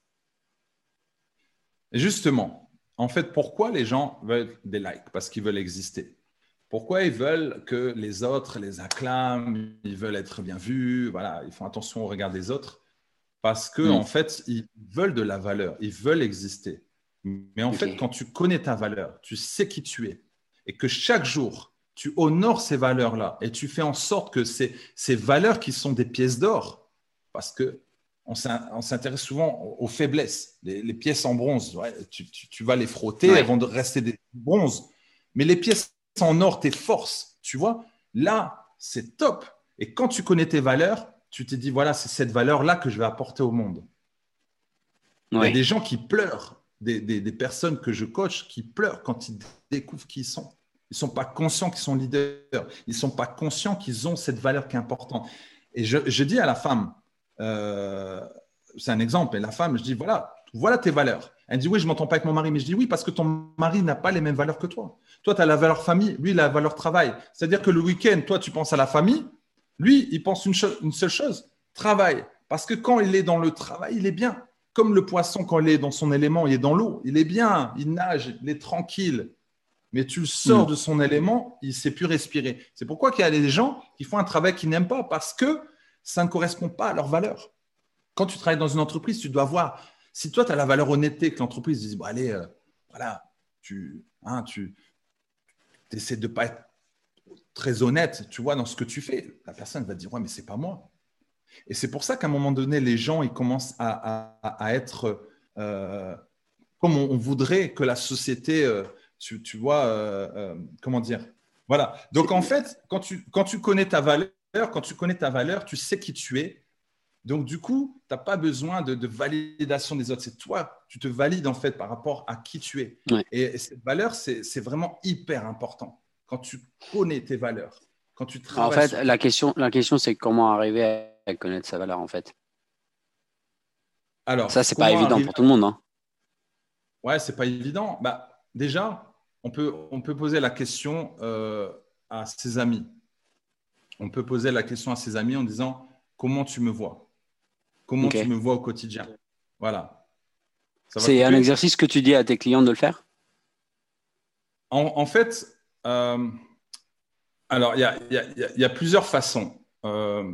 Justement, en fait, pourquoi les gens veulent des likes? Parce qu'ils veulent exister. Pourquoi ils veulent que les autres les acclament? Ils veulent être bien vus. Voilà, ils font attention au regard des autres. Parce qu'en mmh. en fait, ils veulent de la valeur, ils veulent exister. Mais en okay. fait, quand tu connais ta valeur, tu sais qui tu es et que chaque jour, tu honores ces valeurs-là et tu fais en sorte que ces, ces valeurs qui sont des pièces d'or, parce qu'on s'intéresse souvent aux faiblesses, les, les pièces en bronze, ouais, tu, tu, tu vas les frotter, ouais. elles vont rester des bronzes. Mais les pièces en or, tes forces, tu vois, là, c'est top. Et quand tu connais tes valeurs, tu t'es dit, voilà, c'est cette valeur-là que je vais apporter au monde. Ouais. Il y a des gens qui pleurent, des, des, des personnes que je coach qui pleurent quand ils découvrent qui ils sont. Ils ne sont pas conscients qu'ils sont leaders. Ils ne sont pas conscients qu'ils ont cette valeur qui est importante. Et je, je dis à la femme, euh, c'est un exemple, et la femme, je dis, voilà, voilà tes valeurs. Elle dit, oui, je ne m'entends pas avec mon mari. Mais je dis, oui, parce que ton mari n'a pas les mêmes valeurs que toi. Toi, tu as la valeur famille, lui, il a la valeur travail. C'est-à-dire que le week-end, toi, tu penses à la famille. Lui, il pense une, cho- une seule chose, travail. Parce que quand il est dans le travail, il est bien. Comme le poisson, quand il est dans son élément, il est dans l'eau. Il est bien, il nage, il est tranquille. Mais tu le sors mmh. de son élément, il ne sait plus respirer. C'est pourquoi il y a des gens qui font un travail qu'ils n'aiment pas parce que ça ne correspond pas à leurs valeurs. Quand tu travailles dans une entreprise, tu dois voir, si toi, tu as la valeur honnêteté, que l'entreprise dit, bon, allez, euh, voilà, tu, hein, tu essaies de ne pas être très honnête, tu vois, dans ce que tu fais. La personne va te dire, ouais, mais c'est pas moi. Et c'est pour ça qu'à un moment donné, les gens, ils commencent à, à, à être euh, comme on, on voudrait que la société, euh, Tu, tu vois, euh, euh, comment dire? Voilà. Donc, en fait, quand tu, quand tu connais ta valeur, quand tu connais ta valeur, tu sais qui tu es. Donc, du coup, tu n'as pas besoin de, de validation des autres. C'est toi, tu te valides en fait par rapport à qui tu es. Ouais. Et, et cette valeur, c'est, c'est vraiment hyper important. Quand tu connais tes valeurs, quand tu En travailles fait, sur... la question, la question, c'est comment arriver à connaître sa valeur, en fait. Ça, Alors, c'est pas comment évident arriver... pour tout le monde, hein. Ouais, c'est pas évident. Bah, déjà, on peut, on peut poser la question euh, à ses amis. On peut poser la question à ses amis en disant comment tu me vois? Comment tu Ok. me vois au quotidien? Voilà. Ça va C'est un couper? exercice que tu dis à tes clients de le faire? En, en fait, euh, alors il y a, il y a- il y a- il y a plusieurs façons. Euh,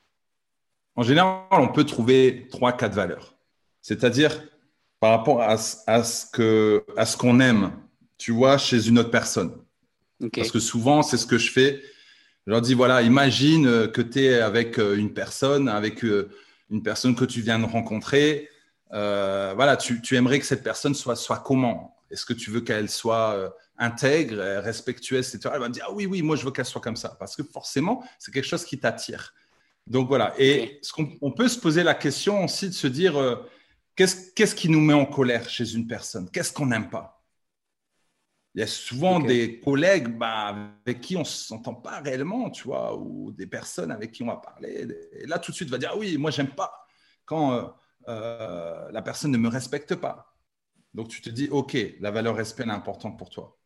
en général, on peut trouver trois, quatre valeurs. C'est-à-dire par rapport à, ce- à ce que, à ce qu'on aime, tu vois, chez une autre personne. Ok. Parce que souvent, c'est ce que je fais. Je leur dis, voilà, imagine euh, que tu es avec euh, une personne, avec euh, une personne que tu viens de rencontrer. Euh, voilà, tu, tu aimerais que cette personne soit, soit comment? Est-ce que tu veux qu'elle soit euh, intègre, euh, respectueuse, et cetera. Elle va me dire, ah oui, oui, moi je veux qu'elle soit comme ça. Parce que forcément, c'est quelque chose qui t'attire. Donc voilà. Ok. Et ce qu'on, on peut se poser la question aussi de se dire, euh, qu'est-ce, qu'est-ce qui nous met en colère chez une personne? Qu'est-ce qu'on n'aime pas? Il y a souvent Ok. des collègues bah, avec qui on ne s'entend pas réellement, tu vois, ou des personnes avec qui on va parler. Et là, tout de suite, on va dire, ah oui, moi, j'aime pas quand euh, euh, la personne ne me respecte pas. Donc, tu te dis, OK, la valeur respect est importante pour toi.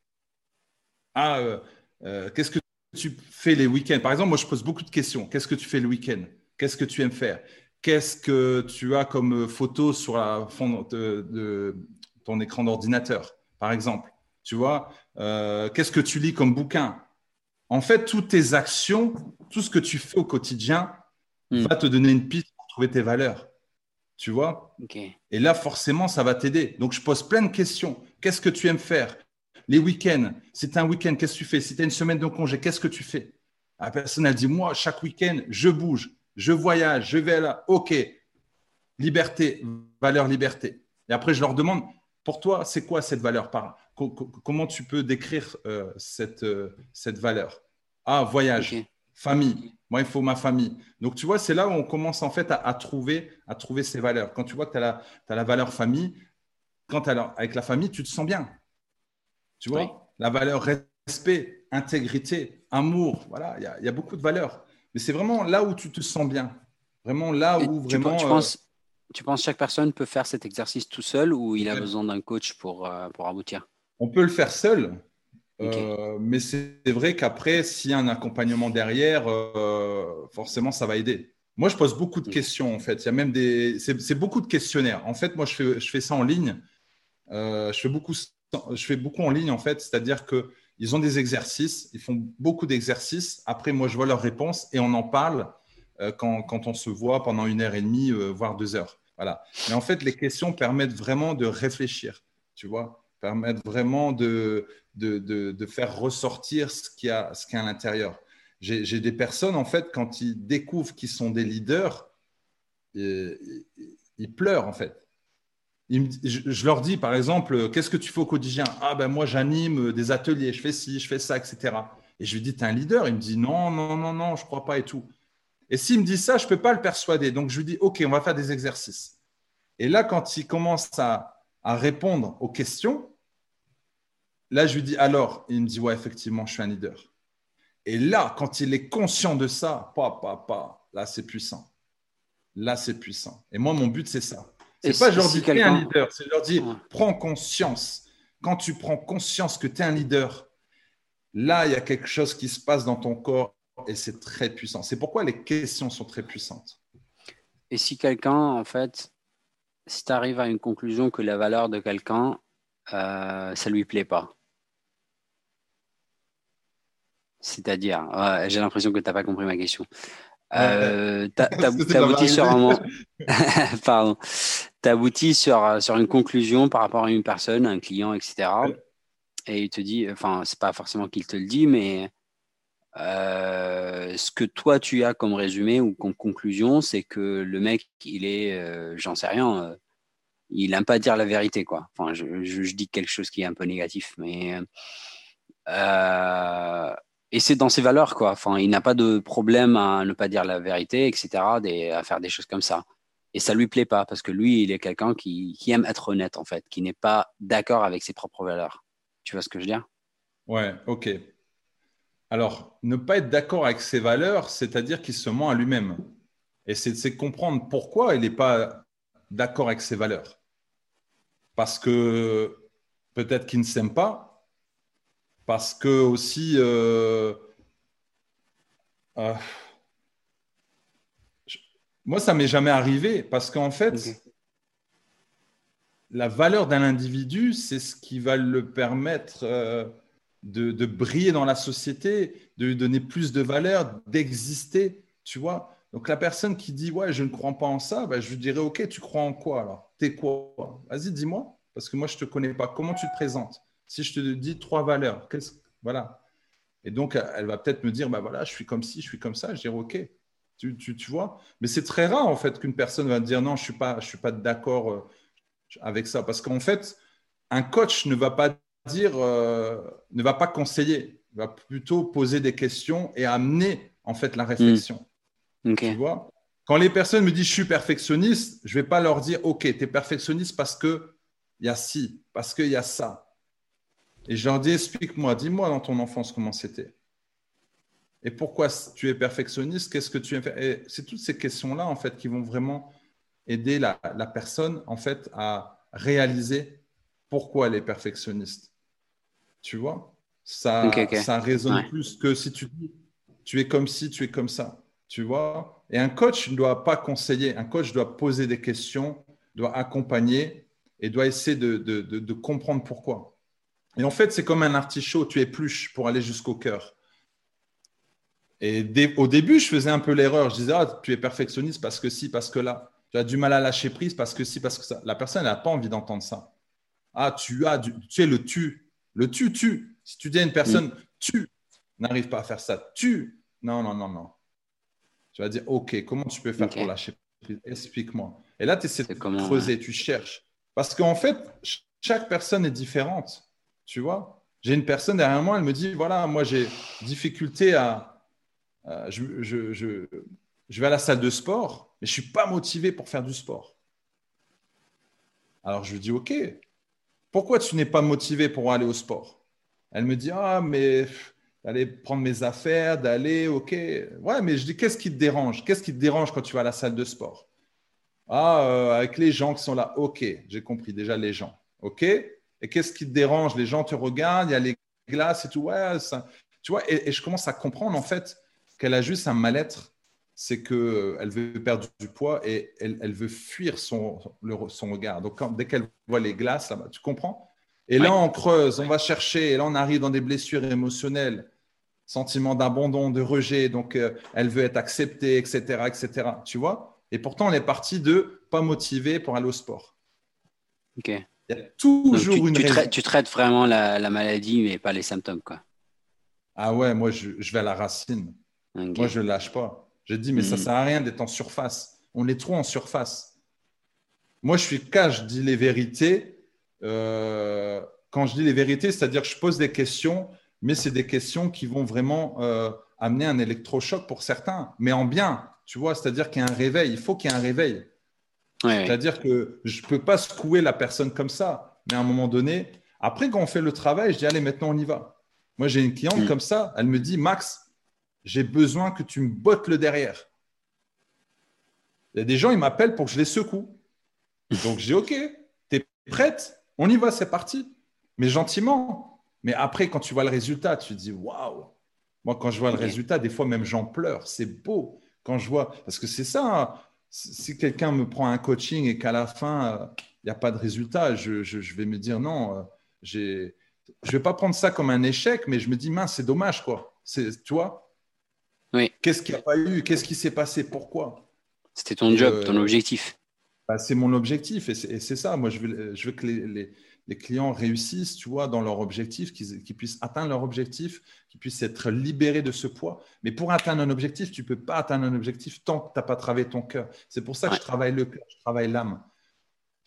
Ah, euh, euh, qu'est-ce que tu fais les week-ends? Par exemple, moi, je pose beaucoup de questions. Qu'est-ce que tu fais le week-end? Qu'est-ce que tu aimes faire? Qu'est-ce que tu as comme photo sur la fond de, de ton écran d'ordinateur, par exemple? Tu vois, euh, qu'est-ce que tu lis comme bouquin? En fait, toutes tes actions, tout ce que tu fais au quotidien Hmm. va te donner une piste pour trouver tes valeurs. Tu vois? Ok. Et là, forcément, ça va t'aider. Donc, je pose plein de questions. Qu'est-ce que tu aimes faire? Les week-ends, si tu as un week-end, qu'est-ce que tu fais? Si tu as une semaine de congé, qu'est-ce que tu fais? La personne, elle dit, moi, chaque week-end, je bouge, je voyage, je vais là. OK, liberté, valeur liberté. Et après, je leur demande, pour toi, c'est quoi cette valeur? Par, co- co- comment tu peux décrire euh, cette, euh, cette valeur? Ah, voyage, Ok. famille. Moi, il faut ma famille. Donc, tu vois, c'est là où on commence en fait à, à trouver, à trouver ces valeurs. Quand tu vois que tu as la, t'as la valeur famille, quand tu avec la famille, tu te sens bien. Tu Oui. vois, la valeur respect, intégrité, amour, voilà, il y, a- il y a beaucoup de valeurs. Mais c'est vraiment là où tu te sens bien. Vraiment là Et où tu, pe- tu vraiment euh, penses, tu penses que chaque personne peut faire cet exercice tout seul ou il a ouais, besoin d'un coach pour, euh, pour aboutir? on peut le faire seul. Ok. Euh, mais c'est vrai qu'après, s'il y a un accompagnement derrière, euh, forcément, ça va aider. Moi, je pose beaucoup de Ok. questions, en fait. Il y a même des… C'est c'est beaucoup de questionnaires. En fait, moi, je fais, je fais ça en ligne. Euh, je fais beaucoup, je fais beaucoup en ligne, en fait. C'est-à-dire qu'ils ont des exercices, ils font beaucoup d'exercices. Après, moi, je vois leurs réponses et on en parle euh, quand, quand on se voit pendant une heure et demie, euh, voire deux heures. Voilà. Mais en fait, les questions permettent vraiment de réfléchir, tu vois, permettent vraiment de, de, de, de faire ressortir ce qu'il y a, ce qu'il y a à l'intérieur. J'ai j'ai des personnes, en fait, quand ils découvrent qu'ils sont des leaders, ils, ils pleurent, en fait. Ils me- je, je leur dis, par exemple, qu'est-ce que tu fais au quotidien? Ah ben moi, j'anime des ateliers, je fais ci, je fais ça, et cetera. Et je lui dis, tu es un leader? Il me dit, non, non, non, non, je crois pas et tout. Et s'il me dit ça, je ne peux pas le persuader. Donc, je lui dis, OK, on va faire des exercices. Et là, quand il commence à, à répondre aux questions, là, je lui dis, alors, il me dit, ouais, effectivement, je suis un leader. Et là, quand il est conscient de ça, pa, pa, pa, là, c'est puissant. Là, c'est puissant. Et moi, mon but, c'est ça. Et C'est pas, si, je et leur si dis, tu es un quelqu'un. leader. C'est je leur dis, Ouais. prends conscience. Quand tu prends conscience que tu es un leader, là, il y a quelque chose qui se passe dans ton corps et c'est très puissant. C'est pourquoi les questions sont très puissantes. Et si quelqu'un, en fait, si tu arrives à une conclusion que la valeur de quelqu'un, euh, ça lui plaît pas. C'est-à-dire, ouais, j'ai l'impression que tu n'as pas compris ma question. Ouais, Euh, t'as, t'as- parce que ça va t'aboutis sur arriver. un moment, pardon, t'aboutis sur, sur une conclusion par rapport à une personne, un client, et cetera. Et il te dit, enfin, c'est pas forcément qu'il te le dit, mais euh, ce que toi tu as comme résumé ou comme conclusion, c'est que le mec, il est, euh, j'en sais rien, euh, il n'aime pas dire la vérité, quoi. Enfin, je, je, je dis quelque chose qui est un peu négatif, mais euh, et c'est dans ses valeurs, quoi. Enfin, il n'a pas de problème à ne pas dire la vérité, et cetera, des, à faire des choses comme ça. Et ça lui plaît pas parce que lui, il est quelqu'un qui, qui aime être honnête, en fait, qui n'est pas d'accord avec ses propres valeurs. Tu vois ce que je veux dire? Ouais, ok. Alors, ne pas être d'accord avec ses valeurs, c'est-à-dire qu'il se ment à lui-même. Et c'est c'est comprendre pourquoi il n'est pas d'accord avec ses valeurs. Parce que peut-être qu'il ne s'aime pas, parce que aussi, euh, euh, je- moi, ça m'est jamais arrivé, parce qu'en Ok. fait, la valeur d'un individu, c'est ce qui va le permettre euh, de, de briller dans la société, de lui donner plus de valeur, d'exister, tu vois. Donc la personne qui dit ouais, je ne crois pas en ça, ben, je lui dirais ok, tu crois en quoi alors? T'es quoi? Vas-y, dis-moi, parce que moi je te connais pas. Comment tu te présentes? Si je te dis trois valeurs, qu'est-ce- voilà. Et donc elle va peut-être me dire bah voilà, je suis comme ci, je suis comme ça. Je dirais ok, tu, tu, tu vois. Mais c'est très rare en fait qu'une personne va me dire non, je suis pas, je suis pas d'accord. euh, avec ça. Parce qu'en fait, un coach ne va pas dire, euh, ne va pas conseiller, il va plutôt poser des questions et amener en fait la Hmm. réflexion. Tu Ok. vois? Quand les personnes me disent je suis perfectionniste, je ne vais pas leur dire ok, tu es perfectionniste parce que il y a ci, parce qu'il y a ça. Et je leur dis explique-moi, dis-moi dans ton enfance comment c'était. Et pourquoi tu es perfectionniste? Qu'est-ce que tu aimes faire? Et c'est toutes ces questions-là en fait qui vont vraiment aider la, la personne en fait à réaliser pourquoi elle est perfectionniste. Tu vois, Ok, ça, ok. ça résonne Ouais. plus que si tu dis tu es comme ci, tu es comme ça. Tu vois, et un coach ne doit pas conseiller, un coach doit poser des questions, doit accompagner et doit essayer de, de, de, de comprendre pourquoi. Et en fait, c'est comme un artichaut, tu épluches pour aller jusqu'au cœur. Et dès, au début, je faisais un peu l'erreur. Je disais, ah, tu es perfectionniste parce que si, parce que là. Tu as du mal à lâcher prise parce que si, parce que ça. La personne n'a pas envie d'entendre ça. Ah, tu as du, tu es le tu. Le tu, tu. Si tu dis à une Hmm. personne, tu n'arrives pas à faire ça, tu. Non, non, non, non. Tu vas dire, OK, comment tu peux faire Ok. pour lâcher prise? Explique-moi. Et là, tu essaies C'est de comment. Ouais. creuser, tu cherches. Parce qu'en fait, chaque personne est différente. Tu vois, j'ai une personne derrière moi, elle me dit, voilà, moi, j'ai difficulté à, euh, je, je, je, je vais à la salle de sport, mais je ne suis pas motivé pour faire du sport. Alors je lui dis, OK, pourquoi tu n'es pas motivé pour aller au sport? Elle me dit, ah, mais d'aller prendre mes affaires, d'aller, OK. Ouais, mais je dis, qu'est-ce qui te dérange? Qu'est-ce qui te dérange quand tu vas à la salle de sport? Ah, euh, avec les gens qui sont là. OK, j'ai compris déjà les gens. OK. Et qu'est-ce qui te dérange? Les gens te regardent, il y a les glaces et tout. Ouais, ça. Tu vois, et, et je commence à comprendre en fait qu'elle a juste un mal-être. C'est qu'elle veut perdre du poids et elle, elle veut fuir son, le- son regard. Donc, quand- dès qu'elle voit les glaces, là-bas, tu comprends? Et là, Ouais. on creuse, on va chercher. Et là, on arrive dans des blessures émotionnelles, sentiment d'abandon, de rejet. Donc, euh, elle veut être acceptée, et cetera, et cetera. Tu vois? Et pourtant, on est parti de pas motivé pour aller au sport. Ok. Il y a Donc tu, toujours une tu, traites, raison. tu traites vraiment la, la maladie, mais pas les symptômes, quoi. Ah ouais, moi, je, je vais à la racine. Moi, Ok. je ne lâche pas. Je dis, mais ça ne Hmm. sert à rien d'être en surface. On est trop en surface. Moi, je suis cas, je dis les vérités. Euh, quand je dis les vérités, c'est-à-dire que je pose des questions, mais c'est des questions qui vont vraiment euh, amener un électrochoc pour certains, mais en bien, tu vois, c'est-à-dire qu'il y a un réveil. Il faut qu'il y ait un réveil. Ouais, ouais. C'est-à-dire que je ne peux pas secouer la personne comme ça, mais à un moment donné, après, quand on fait le travail, je dis, allez, maintenant, on y va. Moi, j'ai une cliente Hmm. comme ça, elle me dit, Max, j'ai besoin que tu me bottes le derrière. Il y a des gens, ils m'appellent pour que je les secoue. Donc, j'ai OK, tu es prête? On y va, c'est parti. Mais gentiment. Mais après, quand tu vois le résultat, tu te dis waouh. Moi, quand je vois le Ok. résultat, des fois même j'en pleure. C'est beau. Quand je vois, parce que c'est ça, hein. Si quelqu'un me prend un coaching et qu'à la fin, euh, il n'y a pas de résultat, je, je- je vais me dire non, euh, j'ai... je ne vais pas prendre ça comme un échec, mais je me dis, mince, c'est dommage, quoi. C'est, tu vois, Oui. qu'est-ce qu'il n'y a pas eu? Qu'est-ce qui s'est passé? Pourquoi? C'était ton Et, job, ton euh, objectif. bah, c'est mon objectif et c'est et c'est ça. Moi, je veux, je veux que les, les- les clients réussissent, tu vois, dans leur objectif, qu'ils qu'ils puissent atteindre leur objectif, qu'ils puissent être libérés de ce poids. Mais pour atteindre un objectif, tu ne peux pas atteindre un objectif tant que tu n'as pas travaillé ton cœur. C'est pour ça que Ouais. je travaille le cœur, je travaille l'âme.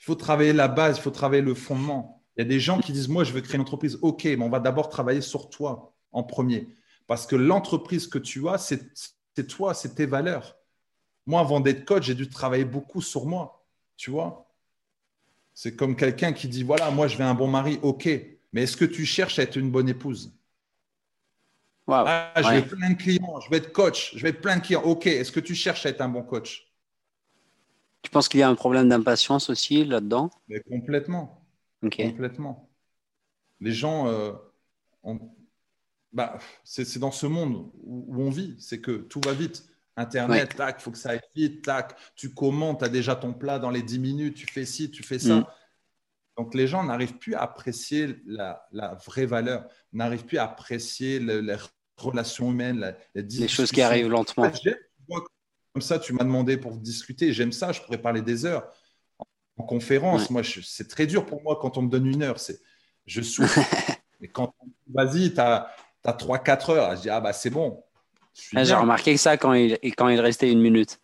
Il faut travailler la base, il faut travailler le fondement. Il y a des gens qui disent, moi, je veux créer une entreprise. OK, mais on va d'abord travailler sur toi en premier. Parce que l'entreprise que tu as, c'est, c'est toi, c'est tes valeurs. Moi, avant d'être coach, j'ai dû travailler beaucoup sur moi. Tu vois? C'est comme quelqu'un qui dit, voilà, moi, je veux un bon mari. OK, mais est-ce que tu cherches à être une bonne épouse? Wow. Ah, je Ouais. veux plein de clients, je veux être coach, je veux être plein de clients. OK, est-ce que tu cherches à être un bon coach? Tu penses qu'il y a un problème d'impatience aussi là-dedans? Mais complètement, Ok. complètement. Les gens, euh, ont- bah, c'est, c'est dans ce monde où, où on vit, c'est que tout va vite. Oui. Internet, tac, il faut que ça aille vite, tac, tu commandes, tu as déjà ton plat dans les dix minutes, tu fais ci, tu fais Mm. ça. Donc les gens n'arrivent plus à apprécier la, la vraie valeur, n'arrivent plus à apprécier le- les relations humaines, la, les Les choses qui discussions. arrivent lentement. Ah, j'aime, tu vois, comme ça, tu m'as demandé pour discuter, j'aime ça, je pourrais parler des heures. En Ouais. conférence, moi, je- c'est très dur pour moi quand on me donne une heure, c'est, je souffre. Mais quand on me dit, vas-y, tu as, trois quatre heures, je dis, ah bah c'est bon, je suis Ah, j'ai bien. remarqué que ça quand il, et quand il restait une minute.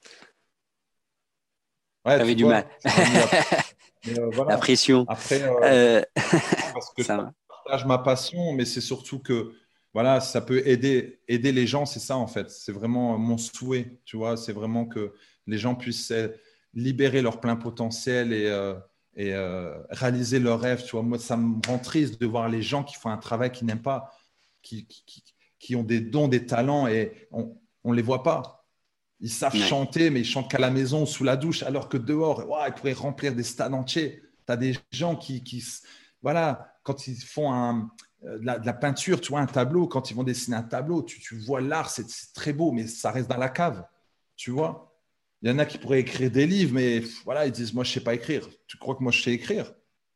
Ouais, J'avais tu du mal. vois, c'est revenu après. Mais euh, La voilà. pression. Après, euh, Euh, parce que je ça va. partage ma passion, mais c'est surtout que voilà, ça peut aider, aider les gens, c'est ça en fait. C'est vraiment mon souhait, tu vois. C'est vraiment que les gens puissent euh, libérer leur plein potentiel et, euh, et euh, réaliser leurs rêves. Tu vois, moi, ça me rend triste de voir les gens qui font un travail qu'ils n'aiment pas, qui, qui, qui- qui ont des dons, des talents et on ne les voit pas. Ils savent Ouais. chanter, mais ils chantent qu'à la maison, sous la douche, alors que dehors, ouah, ils pourraient remplir des stades entiers. Tu as des gens qui, qui, voilà, quand ils font un, euh, de, la, de la peinture, tu vois, un tableau, quand ils vont dessiner un tableau, tu, tu vois l'art, c'est c'est très beau, mais ça reste dans la cave, tu vois. Il y en a qui pourraient écrire des livres, mais pff, voilà, ils disent, moi, je ne sais pas écrire. Tu crois que moi, je sais écrire?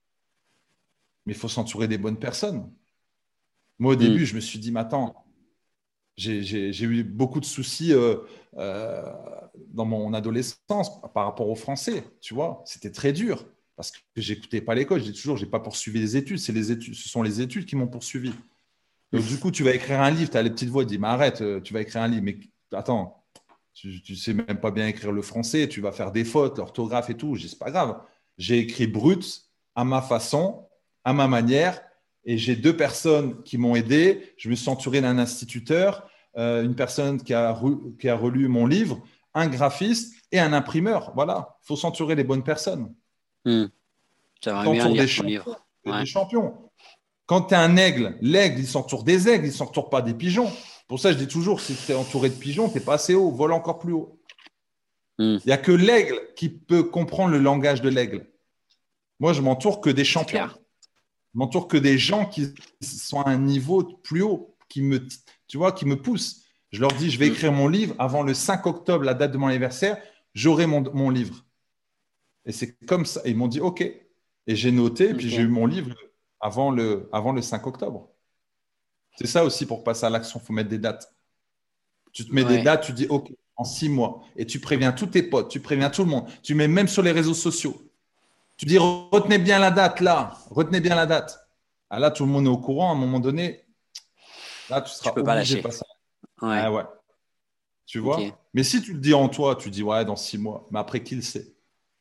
Mais il faut s'entourer des bonnes personnes. Moi, au Mm. début, je me suis dit, mais attends, j'ai j'ai- j'ai eu beaucoup de soucis euh, euh, dans mon adolescence par rapport au français, tu vois. C'était très dur parce que j'écoutais pas l'école. Je dis toujours, j'ai pas poursuivi les études. C'est les études, ce sont les études qui m'ont poursuivi. Donc, du coup, tu vas écrire un livre, tu as les petites voix, dis, mais arrête, euh, tu vas écrire un livre. Mais attends, tu, tu sais même pas bien écrire le français, tu vas faire des fautes, l'orthographe et tout. Je dis, c'est pas grave. J'ai écrit brut, à ma façon, à ma manière, et j'ai deux personnes qui m'ont aidé. Je me suis entouré d'un instituteur, euh, une personne qui a, re- qui a relu mon livre, un graphiste et un imprimeur. Voilà, il faut s'entourer des bonnes personnes. Mm. Tu J'aimerais bien t'entoures des lire ton champions, livre. et Ouais. des champions. Quand tu es un aigle, l'aigle, il s'entoure des aigles, il ne s'entoure pas des pigeons. Pour ça, je dis toujours, si tu es entouré de pigeons, tu n'es pas assez haut, vole encore plus haut. Mm. Il n'y a que l'aigle qui peut comprendre le langage de l'aigle. Moi, je m'entoure que des C'est champions. clair. Je m'entoure que des gens qui sont à un niveau plus haut, qui me, tu vois, qui me poussent. Je leur dis, je vais Mm. écrire mon livre avant le cinq octobre, la date de mon anniversaire, j'aurai mon, mon livre. Et c'est comme ça. Et ils m'ont dit, OK. Et j'ai noté, puis j'ai eu Ok. mon livre avant le, avant le cinq octobre. C'est ça aussi pour passer à l'action, il faut mettre des dates. Tu te mets des Ouais. dates, tu dis OK, en six mois. Et tu préviens tous tes potes, tu préviens tout le monde. Tu mets même sur les réseaux sociaux. Tu dis retenez bien la date là, retenez bien la date. Ah, là, tout le monde est au courant. À un moment donné, là, tu Tu seras peux pas obligé de lâcher. passer. Ouais. Ah ouais, tu Ok. vois. Mais si tu le dis en toi, tu dis ouais, dans six mois. Mais après, qui le sait?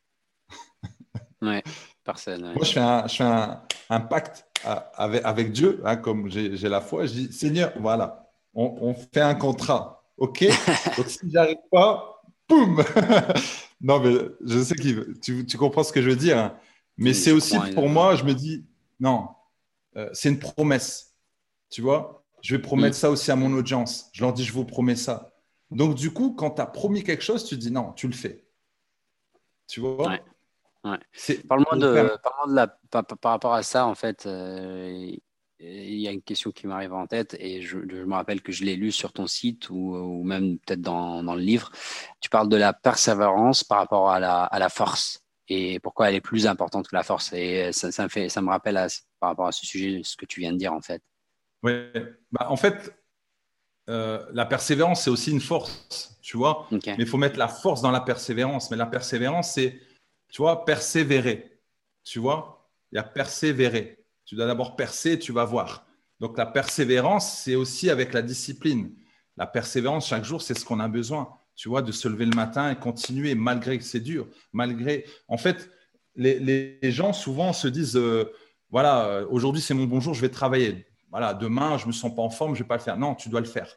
Ouais. Personne. Ouais. Moi, je fais un, je fais un, un pacte à- avec, avec Dieu, hein, comme j'ai j'ai la foi. Je dis Seigneur, voilà, on, on fait un contrat. OK? Donc, si j'arrive pas, boum! Non, mais je sais que tu, tu comprends ce que je veux dire, hein. Mais c'est Je aussi comprends. pour euh, moi, je me dis, non, euh, c'est une promesse. Tu vois? Je vais Mm. promettre ça aussi à mon audience. Je leur dis, je vous promets ça. Donc, du coup, quand tu as promis quelque chose, tu dis, non, tu le fais. Tu Ouais. vois? Ouais. C'est Parle-moi faut faire. de, parle-moi de la, par, par rapport à ça, en fait, euh, il y a une question qui m'arrive en tête et je, je me rappelle que je l'ai lu sur ton site ou, ou même peut-être dans, dans le livre. Tu parles de la persévérance par rapport à la, à la force et pourquoi elle est plus importante que la force. Et ça, ça me fait, ça me rappelle à- par rapport à ce sujet ce que tu viens de dire, en fait. Ouais. Bah, en fait, euh, la persévérance, c'est aussi une force, tu vois. Ok. Mais il faut mettre la force dans la persévérance. Mais la persévérance, c'est, tu vois, persévérer. Tu vois, il y a persévérer. Tu dois d'abord percer, tu vas voir. Donc la persévérance, c'est aussi avec la discipline. La persévérance, chaque jour, c'est ce qu'on a besoin. Tu vois, de se lever le matin et continuer malgré que c'est dur. Malgré, en fait, les, les, les gens souvent se disent euh, voilà, euh, aujourd'hui c'est mon bon jour, je vais travailler. Voilà, demain, je ne me sens pas en forme, je ne vais pas le faire. Non, tu dois le faire.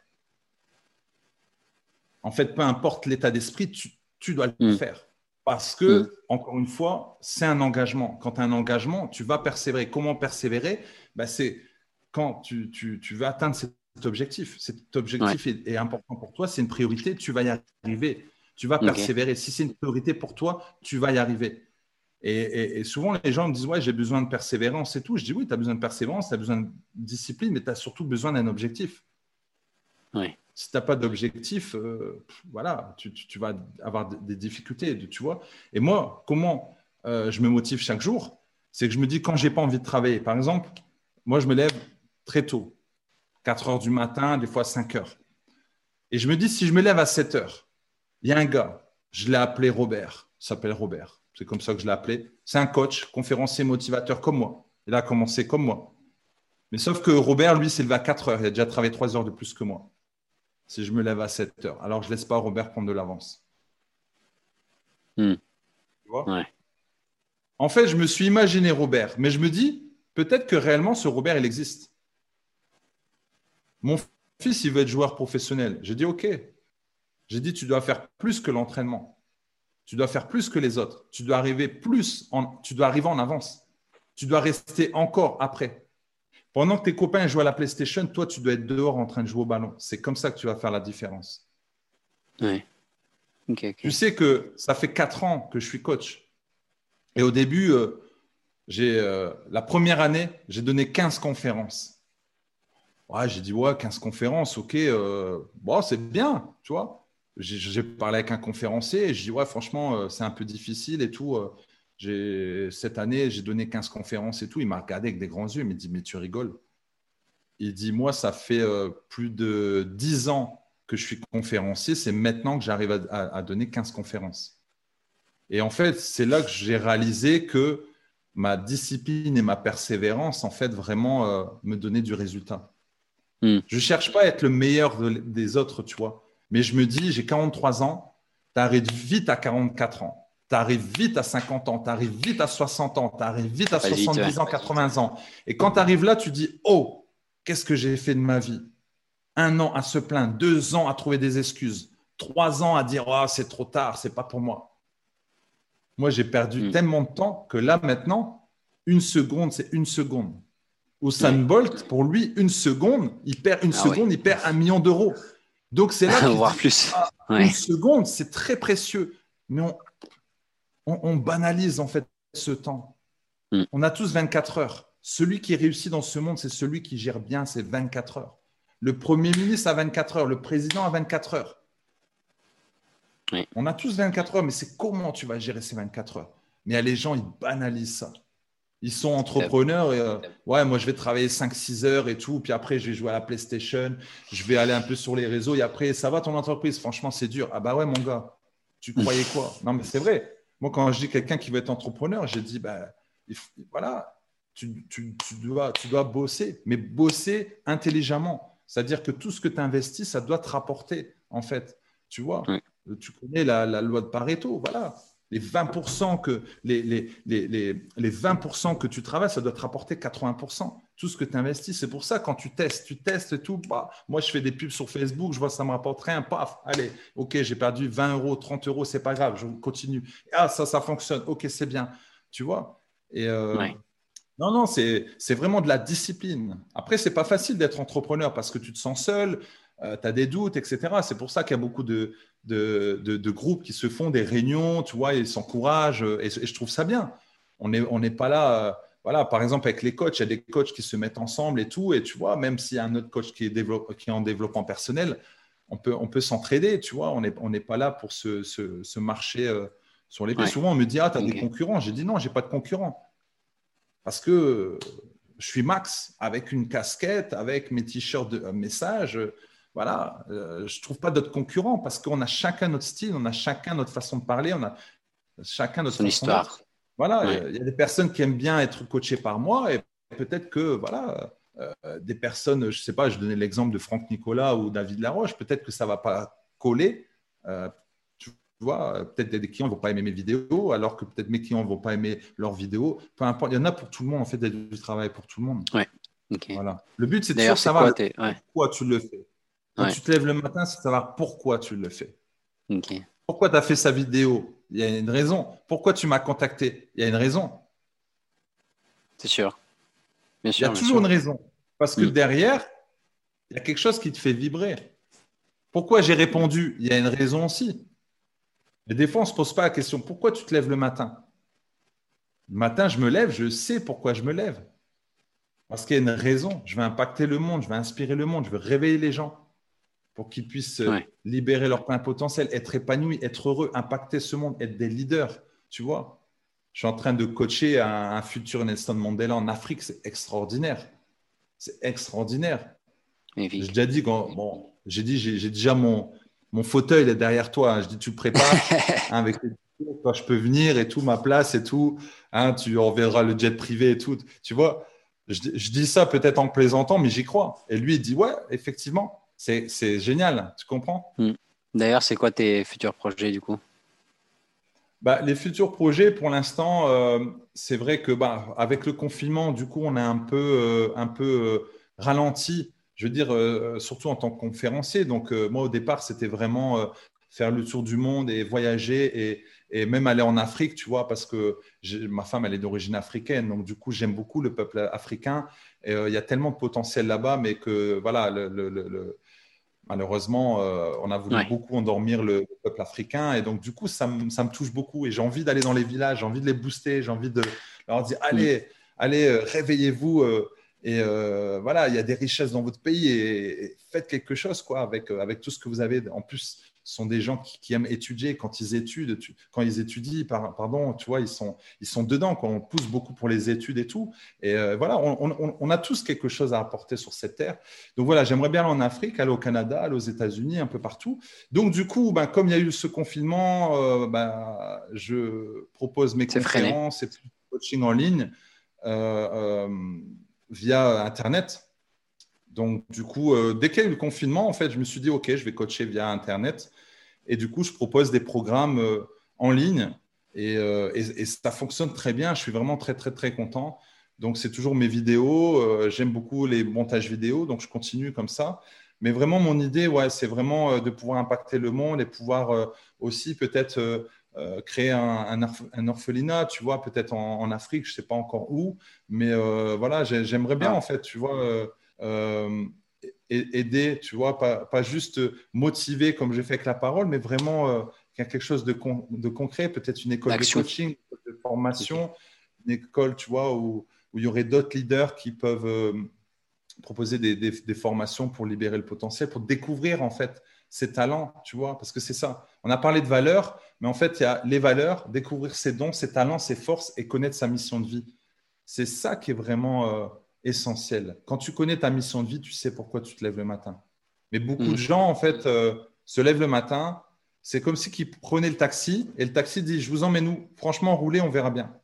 En fait, peu importe l'état d'esprit, tu, tu dois le Mm. faire. Parce que, mm. encore une fois, c'est un engagement. Quand tu as un engagement, tu vas persévérer. Comment persévérer? Ben, c'est quand tu, tu, tu veux atteindre cet objectif. Cet objectif ouais. est, est important pour toi, c'est une priorité, tu vas y arriver. Tu vas persévérer. Okay. Si c'est une priorité pour toi, tu vas y arriver. Et, et, et souvent, les gens me disent « Ouais, j'ai besoin de persévérance et tout. » Je dis « Oui, tu as besoin de persévérance, tu as besoin de discipline, mais tu as surtout besoin d'un objectif. Ouais. » Si tu n'as pas d'objectif, euh, voilà, tu, tu, tu vas avoir des difficultés, tu vois. Et moi, comment euh, je me motive chaque jour? C'est que je me dis quand je n'ai pas envie de travailler. Par exemple, moi, je me lève très tôt, quatre heures du matin, des fois cinq heures. Et je me dis, si je me lève à sept heures, il y a un gars, je l'ai appelé Robert, il s'appelle Robert, c'est comme ça que je l'ai appelé. C'est un coach, conférencier, motivateur comme moi. Il a commencé comme moi. Mais sauf que Robert, lui, s'est levé à quatre heures. Il a déjà travaillé trois heures de plus que moi. Si je me lève à sept heures. Alors, je ne laisse pas Robert prendre de l'avance. Mmh. Tu vois? Ouais. En fait, je me suis imaginé Robert, mais je me dis, peut-être que réellement, ce Robert, il existe. Mon fils, il veut être joueur professionnel. J'ai dit, OK. J'ai dit, tu dois faire plus que l'entraînement. Tu dois faire plus que les autres. Tu dois arriver plus, en, tu dois arriver en avance. Tu dois rester encore après. Pendant que tes copains jouent à la PlayStation, toi, tu dois être dehors en train de jouer au ballon. C'est comme ça que tu vas faire la différence. Ouais. Okay, okay. Tu sais que ça fait quatre ans que je suis coach. Et au début, euh, j'ai, euh, la première année, j'ai donné quinze conférences. Ouais, j'ai dit, ouais, quinze conférences, ok, euh, bon, c'est bien, tu vois. J'ai, j'ai parlé avec un conférencier et je dis, ouais, franchement, euh, c'est un peu difficile et tout. Euh, j'ai, cette année, j'ai donné quinze conférences et tout. Il m'a regardé avec des grands yeux. Il m'a dit, mais tu rigoles. Il dit, moi, ça fait euh, plus de dix ans que je suis conférencier. C'est maintenant que j'arrive à, à, à donner quinze conférences. Et en fait, c'est là que j'ai réalisé que ma discipline et ma persévérance, en fait, vraiment euh, me donnaient du résultat. Mm. Je ne cherche pas à être le meilleur de, des autres, tu vois. Mais je me dis, j'ai quarante-trois ans, tu arrives vite à quarante-quatre ans, tu arrives vite à cinquante ans, tu arrives vite à soixante ans, tu arrives vite à soixante-dix vite, ouais. ans, quatre-vingts ans. Et quand tu arrives là, tu dis, oh, qu'est-ce que j'ai fait de ma vie? Un an à se plaindre, deux ans à trouver des excuses, trois ans à dire, oh, c'est trop tard, c'est pas pour moi. Moi, j'ai perdu mm. tellement de temps que là, maintenant, une seconde, c'est une seconde. Usain ouais. Bolt, pour lui, une seconde, il perd une ah seconde, ouais. il perd un million d'euros. Donc, c'est là que voire dis, plus. Ah, ouais. Une seconde, c'est très précieux. Mais on, on, on banalise en fait ce temps. Mm. On a tous vingt-quatre heures. Celui qui réussit dans ce monde, c'est celui qui gère bien ses vingt-quatre heures. Le Premier ministre a vingt-quatre heures, le président a vingt-quatre heures. Oui. On a tous vingt-quatre heures, mais c'est comment tu vas gérer ces vingt-quatre heures? Mais il y a les gens, ils banalisent ça. Ils sont entrepreneurs et euh, ouais, moi je vais travailler cinq six heures et tout, puis après je vais jouer à la PlayStation, je vais aller un peu sur les réseaux et après ça va ton entreprise? Franchement, c'est dur. Ah bah ouais, mon gars, tu croyais quoi? Non, mais c'est vrai. Moi, quand je dis quelqu'un qui veut être entrepreneur, j'ai dit bah il faut, voilà, tu, tu, tu, dois, tu dois bosser, mais bosser intelligemment. C'est-à-dire que tout ce que tu investis, ça doit te rapporter en fait. Tu vois, oui. Tu connais la, la loi de Pareto, voilà. Les vingt pour cent que, les, les, les, les, les vingt pour cent que tu travailles, ça doit te rapporter quatre-vingts pour cent. Tout ce que tu investis, c'est pour ça, quand tu testes, tu testes et tout. Bah, moi, je fais des pubs sur Facebook, je vois ça me rapporte rien. Paf, allez, ok, j'ai perdu vingt euros, trente euros, c'est pas grave, je continue. Ah, ça, ça fonctionne. Ok, c'est bien. Tu vois? Et euh, ouais. Non, non, c'est, c'est vraiment de la discipline. Après, c'est pas facile d'être entrepreneur parce que tu te sens seul, euh, tu as des doutes, et cetera. C'est pour ça qu'il y a beaucoup de. De, de, de groupes qui se font des réunions, tu vois, ils s'encouragent et, et je trouve ça bien. On n'est on n'est pas là, euh, voilà, par exemple avec les coachs, il y a des coachs qui se mettent ensemble et tout, et tu vois, même s'il y a un autre coach qui est, développe, qui est en développement personnel, on peut, on peut s'entraider, tu vois, on n'est on n'est pas là pour se, se, se marcher euh, sur les pieds. Ouais. Souvent, on me dit, ah, tu as okay. des concurrents. J'ai dit, non, je n'ai pas de concurrents. Parce que je suis Max avec une casquette, avec mes t-shirts de euh, message. Voilà, euh, je ne trouve pas d'autres concurrents parce qu'on a chacun notre style, on a chacun notre façon de parler, on a chacun notre Son façon histoire. D'être. Voilà, il ouais. y a des personnes qui aiment bien être coachées par moi et peut-être que, voilà, euh, des personnes, je ne sais pas, je donnais l'exemple de Franck Nicolas ou David Laroche, peut-être que ça ne va pas coller, euh, tu vois, peut-être des clients ne vont pas aimer mes vidéos, alors que peut-être mes clients ne vont pas aimer leurs vidéos. Peu importe, il y en a pour tout le monde, en fait, il y a du travail pour tout le monde. Ouais. Ok. Voilà. Le but, c'est toujours D'ailleurs, de c'est savoir quoi le tes... Ouais. pourquoi tu le fais. Quand Ouais. tu te lèves le matin, c'est de savoir pourquoi tu le fais. Ok. Pourquoi tu as fait sa vidéo? Il y a une raison. Pourquoi tu m'as contacté? Il y a une raison. C'est sûr. Bien Il y a sûr, bien toujours sûr. une raison. Parce que Mm. derrière, il y a quelque chose qui te fait vibrer. Pourquoi j'ai répondu? Il y a une raison aussi. Mais des fois, on ne se pose pas la question, pourquoi tu te lèves le matin? Le matin, je me lève, je sais pourquoi je me lève. Parce qu'il y a une raison. Je veux impacter le monde, je veux inspirer le monde, je veux réveiller les gens pour qu'ils puissent Ouais. libérer leur plein potentiel, être épanouis, être heureux, impacter ce monde, être des leaders. Tu vois, je suis en train de coacher un, un futur Nelson Mandela en Afrique. C'est extraordinaire. C'est extraordinaire. J'ai Magnifique. déjà dit, quand, bon, j'ai dit, j'ai, j'ai déjà mon, mon fauteuil est derrière toi. Hein. Je dis, tu le prépares hein, avec les toi, je peux venir et tout, ma place et tout. Hein, tu enverras le jet privé et tout. Tu vois, je, je dis ça peut-être en plaisantant, mais j'y crois. Et lui, il dit, ouais, effectivement, c'est, c'est génial. Tu comprends? Mm. D'ailleurs, c'est quoi tes futurs projets du coup? Bah, les futurs projets, pour l'instant, euh, c'est vrai que bah, avec le confinement, du coup, on a un peu, euh, un peu euh, ralenti. Je veux dire, euh, surtout en tant que conférencier. Donc, euh, moi, au départ, c'était vraiment euh, faire le tour du monde et voyager et, et même aller en Afrique, tu vois, parce que j'ai- ma femme, elle est d'origine africaine. Donc, du coup, j'aime beaucoup le peuple africain. Et, euh, il y a tellement de potentiel là-bas, mais que voilà, le, le- le- le- malheureusement, euh, on a voulu Ouais. beaucoup endormir le, le peuple africain. Et donc, du coup, ça, me- ça me touche beaucoup. Et j'ai envie d'aller dans les villages, j'ai envie de les booster, j'ai envie de leur dire, Mm. allez, allez, euh, réveillez-vous. euh, et euh, voilà, il y a des richesses dans votre pays et, et faites quelque chose quoi, avec, euh, avec tout ce que vous avez. En plus, ce sont des gens qui, qui aiment étudier. Quand ils étudient, tu- quand ils étudient, par- pardon, tu vois, ils sont, ils sont dedans. Quand on pousse beaucoup pour les études et tout. Et euh, voilà, on, on- on a tous quelque chose à apporter sur cette terre. Donc voilà, j'aimerais bien aller en Afrique, aller au Canada, aller aux États-Unis, un peu partout. Donc du coup, ben, comme il y a eu ce confinement, euh, ben, je propose mes C'est freiné. conférences et plus de coaching en ligne euh, euh, via Internet. Donc du coup, euh, dès qu'il y a eu le confinement, en fait, je me suis dit, OK, je vais coacher via Internet. Et du coup, je propose des programmes euh, en ligne et, euh, et, et ça fonctionne très bien. Je suis vraiment très, très, très content. Donc, c'est toujours mes vidéos. Euh, j'aime beaucoup les montages vidéo, donc je continue comme ça. Mais vraiment, mon idée, ouais, c'est vraiment euh, de pouvoir impacter le monde et pouvoir euh, aussi peut-être euh, euh, créer un, un, orph- un orphelinat, tu vois, peut-être en, en Afrique, je ne sais pas encore où. Mais euh, voilà, j'ai- j'aimerais bien, Ah. en fait, tu vois, euh, euh, a- aider, tu vois, pas, pas juste motiver comme j'ai fait avec la parole, mais vraiment euh, qu'il y a quelque chose de, con- de concret, peut-être une école de D'action. coaching, de Ok. formation, une école, tu vois, où, où il y aurait d'autres leaders qui peuvent euh, proposer des, des- des formations pour libérer le potentiel, pour découvrir en fait ses talents, tu vois, parce que c'est ça. On a parlé de valeurs, mais en fait, il y a les valeurs, découvrir ses dons, ses talents, ses forces et connaître sa mission de vie. C'est ça qui est vraiment euh, essentiel. Quand tu connais ta mission de vie, tu sais pourquoi tu te lèves le matin. Mais beaucoup de Mm. gens, en fait, euh, se lèvent le matin. C'est comme si ils prenaient le taxi et le taxi dit, je vous emmène où? Franchement, roulez, on verra bien.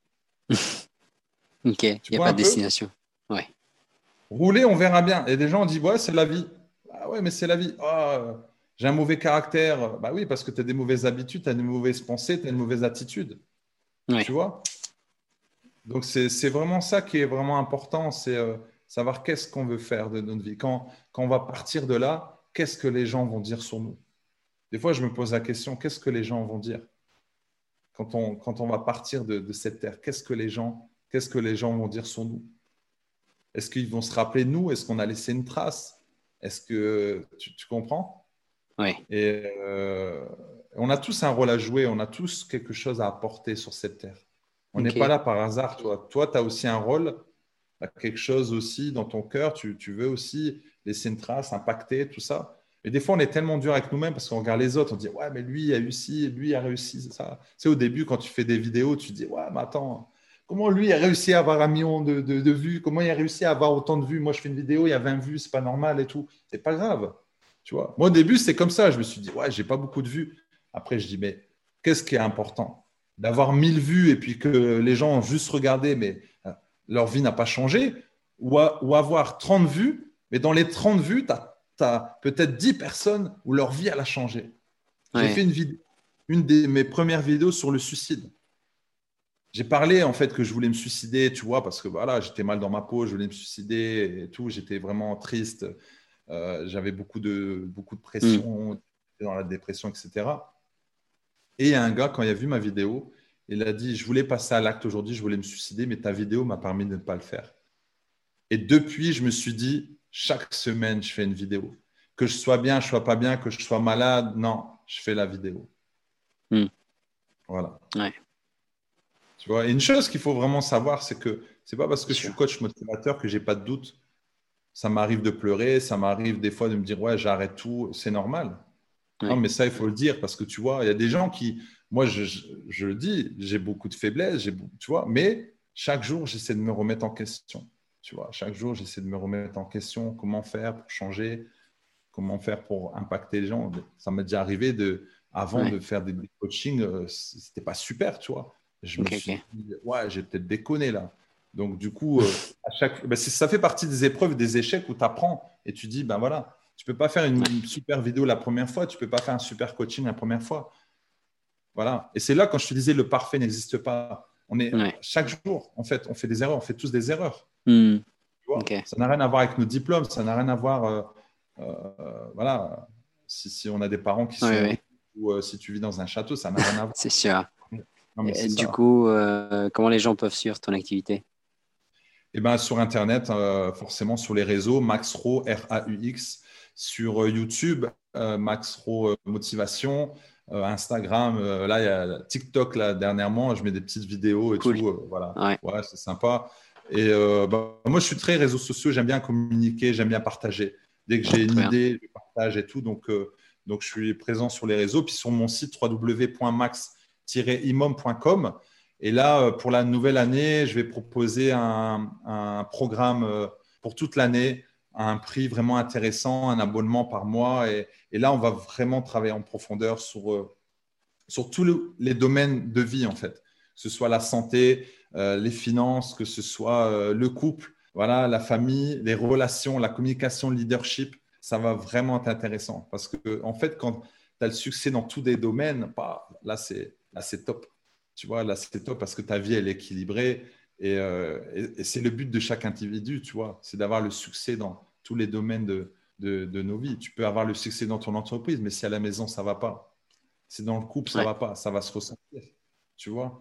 Ok. Il Tu n'y a vois pas un de peu? destination. Ouais. Rouler, on verra bien. Et des gens disent, ouais, c'est la vie. Ah ouais, mais c'est la vie. Ah, j'ai un mauvais caractère. Bah oui, parce que tu as des mauvaises habitudes, tu as des mauvaises pensées, tu as une mauvaise attitude. Tu Ouais. vois? Donc, c'est c'est vraiment ça qui est vraiment important, c'est euh, savoir qu'est-ce qu'on veut faire de notre vie. Quand, quand on va partir de là, qu'est-ce que les gens vont dire sur nous? Des fois, je me pose la question, qu'est-ce que les gens vont dire quand on, quand on va partir de, de cette terre? Qu'est-ce que les gens, qu'est-ce que les gens vont dire sur nous? Est-ce qu'ils vont se rappeler de nous? Est-ce qu'on a laissé une trace? Est-ce que tu, tu comprends? Ouais. Et euh, on a tous un rôle à jouer, on a tous quelque chose à apporter sur cette terre. On n'est pas Ok. là par hasard, toi. Toi, tu as aussi un rôle, tu as quelque chose aussi dans ton cœur, tu, tu veux aussi laisser une trace, impacter, tout ça. Mais des fois, on est tellement dur avec nous-mêmes parce qu'on regarde les autres, on dit, ouais, mais lui a réussi, lui a réussi, c'est ça. Tu sais, au début, quand tu fais des vidéos, tu te dis, ouais, mais attends, comment lui a réussi à avoir un million de, de, de vues? Comment il a réussi à avoir autant de vues? Moi, je fais une vidéo, il y a vingt vues, c'est pas normal et tout. C'est pas grave. Tu vois, moi, au début, c'est comme ça. Je me suis dit, ouais, j'ai pas beaucoup de vues. Après, je dis, mais qu'est-ce qui est important? D'avoir mille vues et puis que les gens ont juste regardé, mais euh, leur vie n'a pas changé, ou, à- ou avoir trente vues, mais dans les trente vues, tu as, peut-être dix personnes où leur vie elle a changé. J'ai fait Ouais. une vidéo. une de mes premières vidéos sur le suicide. J'ai parlé en fait que je voulais me suicider, tu vois, parce que voilà, j'étais mal dans ma peau, je voulais me suicider et tout. J'étais vraiment triste. Euh, j'avais beaucoup de, beaucoup de Mm. pression, dans la dépression, et cetera. Et il y a un gars, quand il a vu ma vidéo, il a dit, je voulais passer à l'acte aujourd'hui, je voulais me suicider, mais ta vidéo m'a permis de ne pas le faire. Et depuis, je me suis dit, chaque semaine, je fais une vidéo. Que je sois bien, je ne sois pas bien, que je sois malade, non, je fais la vidéo. Mm. Voilà. Ouais. Tu vois, et une chose qu'il faut vraiment savoir, c'est que ce n'est pas parce que Bien je suis sûr. coach motivateur que je n'ai pas de doute. Ça m'arrive de pleurer, ça m'arrive des fois de me dire, ouais, j'arrête tout, c'est normal. Non, Ouais. mais ça, il faut le dire parce que tu vois, il y a des gens qui, moi, je, je, je le dis, j'ai beaucoup de faiblesses, j'ai, beau- tu vois, mais chaque jour, j'essaie de me remettre en question. Tu vois, chaque jour, j'essaie de me remettre en question comment faire pour changer, comment faire pour impacter les gens. Ça m'est déjà arrivé de, avant Ouais. de faire des, des coachings, euh, c'était pas super, tu vois. Je me Ok, suis ok. dit, ouais, j'ai peut-être déconné là. Donc, du coup, euh, à chaque, ben, c'est- ça fait partie des épreuves, des échecs où tu apprends et tu dis, ben voilà, tu peux pas faire une, Ouais. une super vidéo la première fois, tu peux pas faire un super coaching la première fois. Voilà. Et c'est là, quand je te disais, le parfait n'existe pas. On est, Ouais. chaque jour, en fait, on fait des erreurs, on fait tous des erreurs. Mm. Tu vois, Ok. ça n'a rien à voir avec nos diplômes, ça n'a rien à voir, euh, euh, voilà, si, si on a des parents qui Ouais, sont ouais. riches ou euh, si tu vis dans un château, ça n'a rien à voir. C'est sûr. Non, mais Et c'est du ça. coup, euh, comment les gens peuvent suivre ton activité? Et ben sur Internet, euh, forcément sur les réseaux, Max Ro, R A U X, sur euh, YouTube, euh, Max Ro euh, Motivation, euh, Instagram, euh, là il y a TikTok là dernièrement, je mets des petites vidéos et Cool. tout, euh, voilà, Ouais. ouais c'est sympa. Et euh, bah, moi je suis très réseaux sociaux, j'aime bien communiquer, j'aime bien partager. Dès que j'ai une Très bien. idée, je partage et tout, donc euh, donc je suis présent sur les réseaux, puis sur mon site w w w point max tiret imom point com. Et là, euh, pour la nouvelle année, je vais proposer un, un programme euh, pour toute l'année, à un prix vraiment intéressant, un abonnement par mois. Et, et là, on va vraiment travailler en profondeur sur, euh, sur tous le- les domaines de vie, en fait. Que ce soit la santé, euh, les finances, que ce soit euh, le couple, voilà, la famille, les relations, la communication, le leadership. Ça va vraiment être intéressant. Parce que, en fait, quand tu as le succès dans tous les domaines, bah, là, c'est là, c'est top. Tu vois, là, c'est top parce que ta vie, elle est équilibrée. Et, euh, et- et c'est le but de chaque individu, tu vois, c'est d'avoir le succès dans tous les domaines de, de, de nos vies. Tu peux avoir le succès dans ton entreprise, mais si à la maison, ça ne va pas, si dans le couple, ça ne Ouais. va pas, ça va se ressentir, tu vois.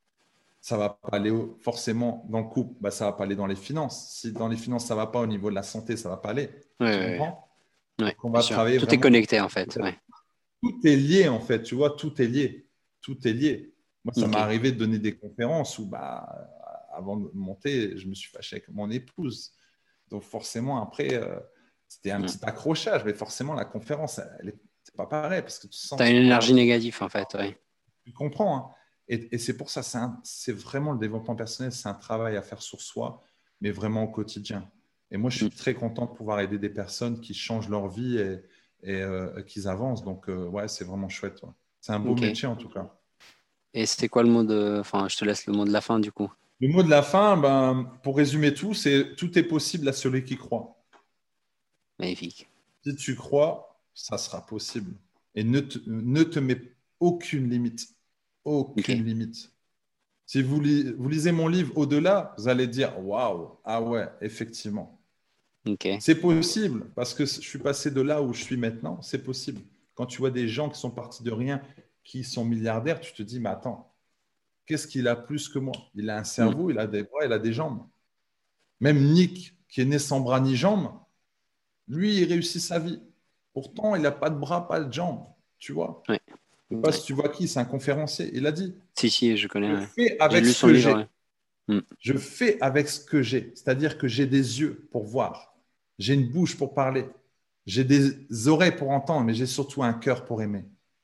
Ça ne va pas aller au- forcément dans le couple, bah, ça ne va pas aller dans les finances. Si dans les finances, ça ne va pas au niveau de la santé, ça ne va pas aller. Ouais, Tu ouais, comprends? ouais. Ouais, Donc, on bien va sûr. travailler Tout est vraiment. connecté, en fait. Ouais. Tout est lié, en fait, tu vois, tout est lié. Tout est lié. Moi, ça m'est Ok. arrivé de donner des conférences où, bah, avant de monter, je me suis fâché avec mon épouse. Donc, forcément, après, euh, c'était un Mm. petit accrochage, mais forcément, la conférence, elle est, c'est pas pareil parce que tu T'as sens une que tu énergie parles. négative, en fait. Ouais. Tu comprends, hein. Et, et c'est pour ça, c'est, un- c'est vraiment le développement personnel, c'est un travail à faire sur soi, mais vraiment au quotidien. Et moi, je Mm. suis très content de pouvoir aider des personnes qui changent leur vie et, et euh, qu'ils avancent. Donc, euh, ouais, c'est vraiment chouette, ouais. C'est un beau Ok. métier en tout cas. Et c'était quoi le mot de... Enfin, je te laisse le mot de la fin, du coup. Le mot de la fin, ben, pour résumer tout, c'est tout est possible à celui qui croit. Magnifique. Si tu crois, ça sera possible. Et ne te, ne te mets aucune limite. Ok. Aucune limite. Si vous, li- vous lisez mon livre Au-delà, vous allez dire waouh, ah ouais, effectivement. Ok. C'est possible parce que je suis passé de là où je suis maintenant, c'est possible. Quand tu vois des gens qui sont partis de rien, qui sont milliardaires, tu te dis, mais attends, qu'est-ce qu'il a plus que moi? Il a un Mm. cerveau, il a des bras, il a des jambes. Même Nick, qui est né sans bras ni jambes, lui, il réussit sa vie. Pourtant, il n'a pas de bras, pas de jambes. Tu vois? Ouais. Je ne sais pas Ouais. si tu vois qui, c'est un conférencier. Il a dit, Si, si, je connais. je Ouais. fais J'ai avec lu ce son que livre. j'ai. Ouais. Mm. Je fais avec ce que j'ai. C'est-à-dire que j'ai des yeux pour voir. J'ai une bouche pour parler. J'ai des oreilles pour entendre, mais j'ai surtout un cœur pour aimer.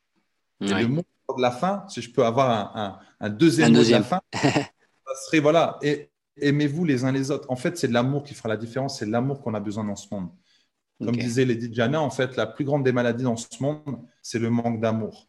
Et le Ouais. mot de la fin, si je peux avoir un, un- un Un deuxième mot de la deuxième. fin, ça serait voilà, et, aimez-vous les uns les autres. En fait, c'est de l'amour qui fera la différence. C'est de l'amour qu'on a besoin dans ce monde. Comme Ok. disait Lady Diana, en fait, la plus grande des maladies dans ce monde, c'est le manque d'amour.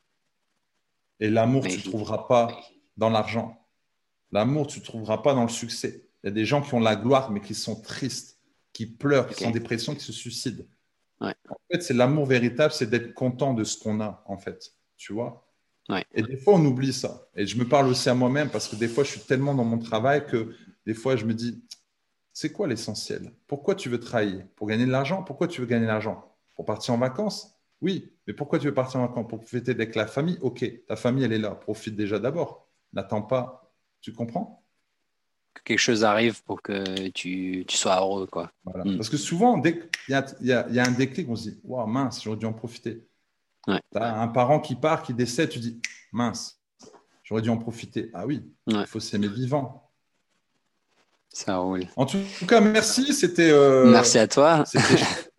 Et l'amour, tu ne Magnifique. trouveras pas dans l'argent. L'amour, tu ne trouveras pas dans le succès. Il y a des gens qui ont la gloire, mais qui sont tristes, qui pleurent, qui sont en Ok. dépression, qui se suicident. Ouais. En fait, c'est l'amour véritable, c'est d'être content de ce qu'on a, en fait. Tu vois? Ouais. Et des fois, on oublie ça. Et je me parle aussi à moi-même parce que des fois, je suis tellement dans mon travail que des fois, je me dis, c'est quoi l'essentiel? Pourquoi tu veux travailler? Pour gagner de l'argent? Pourquoi tu veux gagner de l'argent? Pour partir en vacances? Oui. Mais pourquoi tu veux partir en vacances? Pour profiter avec la famille? Ok, ta famille, elle est là. Profite déjà d'abord. N'attends pas. Tu comprends? Que quelque chose arrive pour que tu, tu sois heureux, quoi. Voilà. Mm. Parce que souvent, dès qu'il y a, il y a- il y a un déclic, on se dit, waouh, mince, j'aurais dû en profiter. Ouais. Tu as un parent qui part, qui décède, tu dis, mince, j'aurais dû en profiter. Ah oui, Ouais. il faut s'aimer vivant. Ça roule. En tout cas, merci. C'était euh, Merci à toi. c'était chouette.